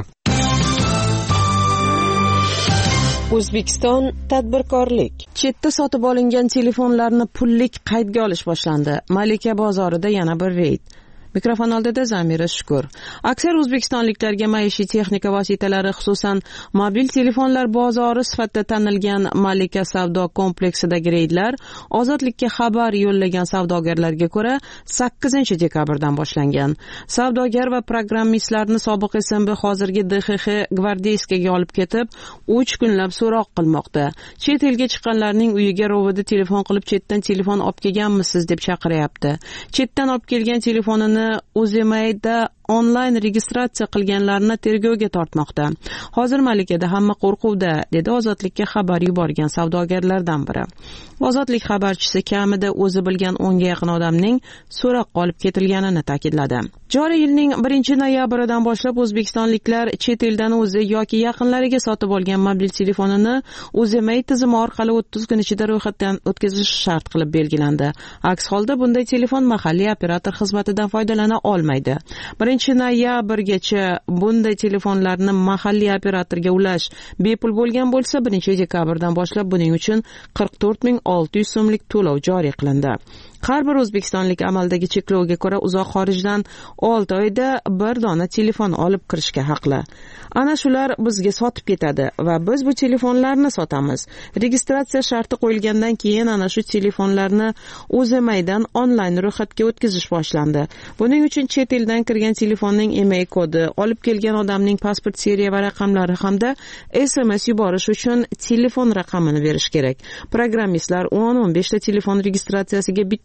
O'zbekiston tadbirkorlik. Chetda sotib olingan telefonlarni pullik qaydga olish boshlandi. Malika bozorida yana bir reyd. Mikrofon oldida Zamira Shukur. Aksar o'zbekistonliklarga maishiy texnika vositalari, xususan mobil telefonlar bozori sifatida tanilgan Malika savdo kompleksidagi reydlar Ozodlikka xabar yo'llagan savdogarlarga ko'ra 8-dekabrdan boshlangan. Savdogar va programmistlarni sobiq SMB, hozirgi DXX gvardeyskaga olib ketib, 3 kunlab so'roq qilmoqda. Chet elga chiqqanlarning uyiga rovida telefon qilib, chetdan telefon olib kelganmisiz deb chaqiryapti. Chetdan olib kelgan telefonini O'zimayda onlayn registratsiya qilganlarni tergovga tortmoqda. Hozir Malikada hamma qo'rquvda, dedi Ozodlikka xabar yuborgan savdogarlardan biri. Ozodlik xabarchisi kamida o'zi bilgan 10 ga yaqin odamning so'roqqa olib ketilganini ta'kidladi. Joriy yilning 1-noyabridan boshlab o'zbekistonliklar chet eldan o'zi yoki yaqinlariga sotib olgan mobil telefonini O'zimay tizimi orqali 30 kun ichida ro'yxatdan o'tkazish shart qilib belgilandi. Aks holda bunday telefon mahalliy operator xizmatidan foydalana olmaydi. 1-noyabrgacha bunday telefonlarni mahalliy operatorga ulash bepul bo'lgan bo'lsa, 1-dekabrdan boshlab buning uchun 44.600 so'mlik to'lov joriy qilindi. Har bir o'zbekistonlik amaldagi cheklovga ko'ra uzoq xorijdan 6 oyda bir dona telefon olib kirishga haqli. Ana shular bizga sotib ketadi va biz bu telefonlarni sotamiz. Registratsiya sharti qo'yilgandan keyin ana shu telefonlarni O'zimaydan onlayn ro'yxatga o'tkazish boshlandi. Buning uchun chet eldan kirgan telefonning IMEI kodi, olib kelgan odamning pasport seriya va raqamlari hamda SMS yuborish uchun telefon raqamini berish kerak. Programmistlar 10-15 ta telefon registratsiyasiga bitta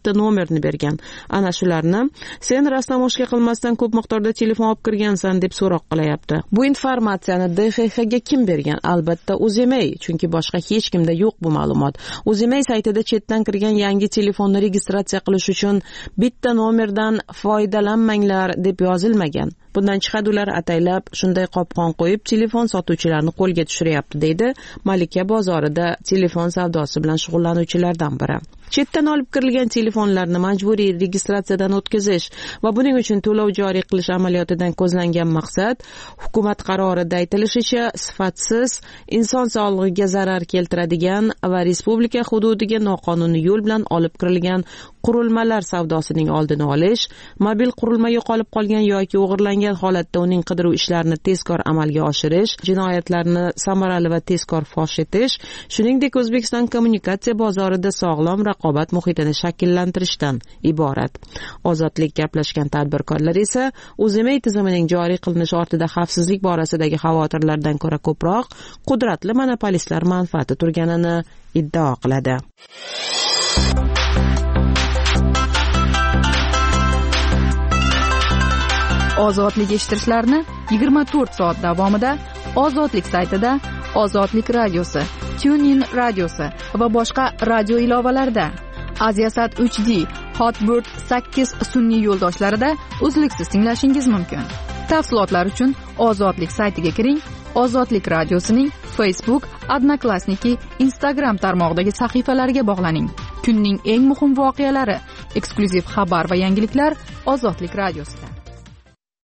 bitta nomerni bergan. Ana shularni sen rastamoshka qilmasdan ko'p miqdorda telefon olib kirgansan deb so'roq qilyapti. Bu informatsiyani DXXga kim bergan? Albatta UzEmail, chunki boshqa hech kimda yo'q bu ma'lumot. UzEmail saytida chetdan kirgan yangi telefonni registratsiya qilish uchun bitta nomerdan foydalanmanglar deb yozilmagan. Bundan chiqadi ular ataylab shunday qopqon qo'yib telefon sotuvchilarni qo'lga tushiryapti, deydi Malika bozorida telefon savdosi bilan shug'ullanuvchilardan biri. Chetdan olib kirilgan telefonlarni majburiy registratsiyadan o'tkazish va buning uchun to'lov joriy qilish amaliyotidan ko'zlangan maqsad hukumat qarorida aytilishicha sifatsiz, inson sog'lig'iga zarar keltiradigan va respublika hududiga noqonuniy yo'l bilan olib kirilgan qurilmalar savdosining oldini olish, mobil qurilma yo'qolib qolgan yoki o'g'irlangan holatda uning qidiruv ishlarini tezkor amalga oshirish, jinoyatlarni samarali va tezkor fosh etish, shuningdek O'zbekiston kommunikatsiya bozorida sog'lom raqobat muhitini shakllantirishdan iborat. Ozodlik gaplashgan tadbirkorlar esa UzEmail tizimining joriy qilinishi ortida xavfsizlik borasidagi xavotirlardan ko'ra ko'proq qudratli monopolistlar manfaati turganini iddao qiladi. Ozodlik eshittirishlarni 24 soat davomida Ozodlik saytida, Ozodlik radiosi, TuneIn radiosi va boshqa radio ilovalarida, Aziasat 3D, Hotbird 8 sun'iy yo'ldoshlarida uzluksiz tinglashingiz mumkin. Tafsilotlar uchun Ozodlik saytiga kiring. Ozodlik radiosining Facebook, Odnoklassniki, Instagram tarmog'idagi sahifalariga bog'laning. Kunning eng muhim voqealari, eksklyuziv xabar va yangiliklar Ozodlik radiosida.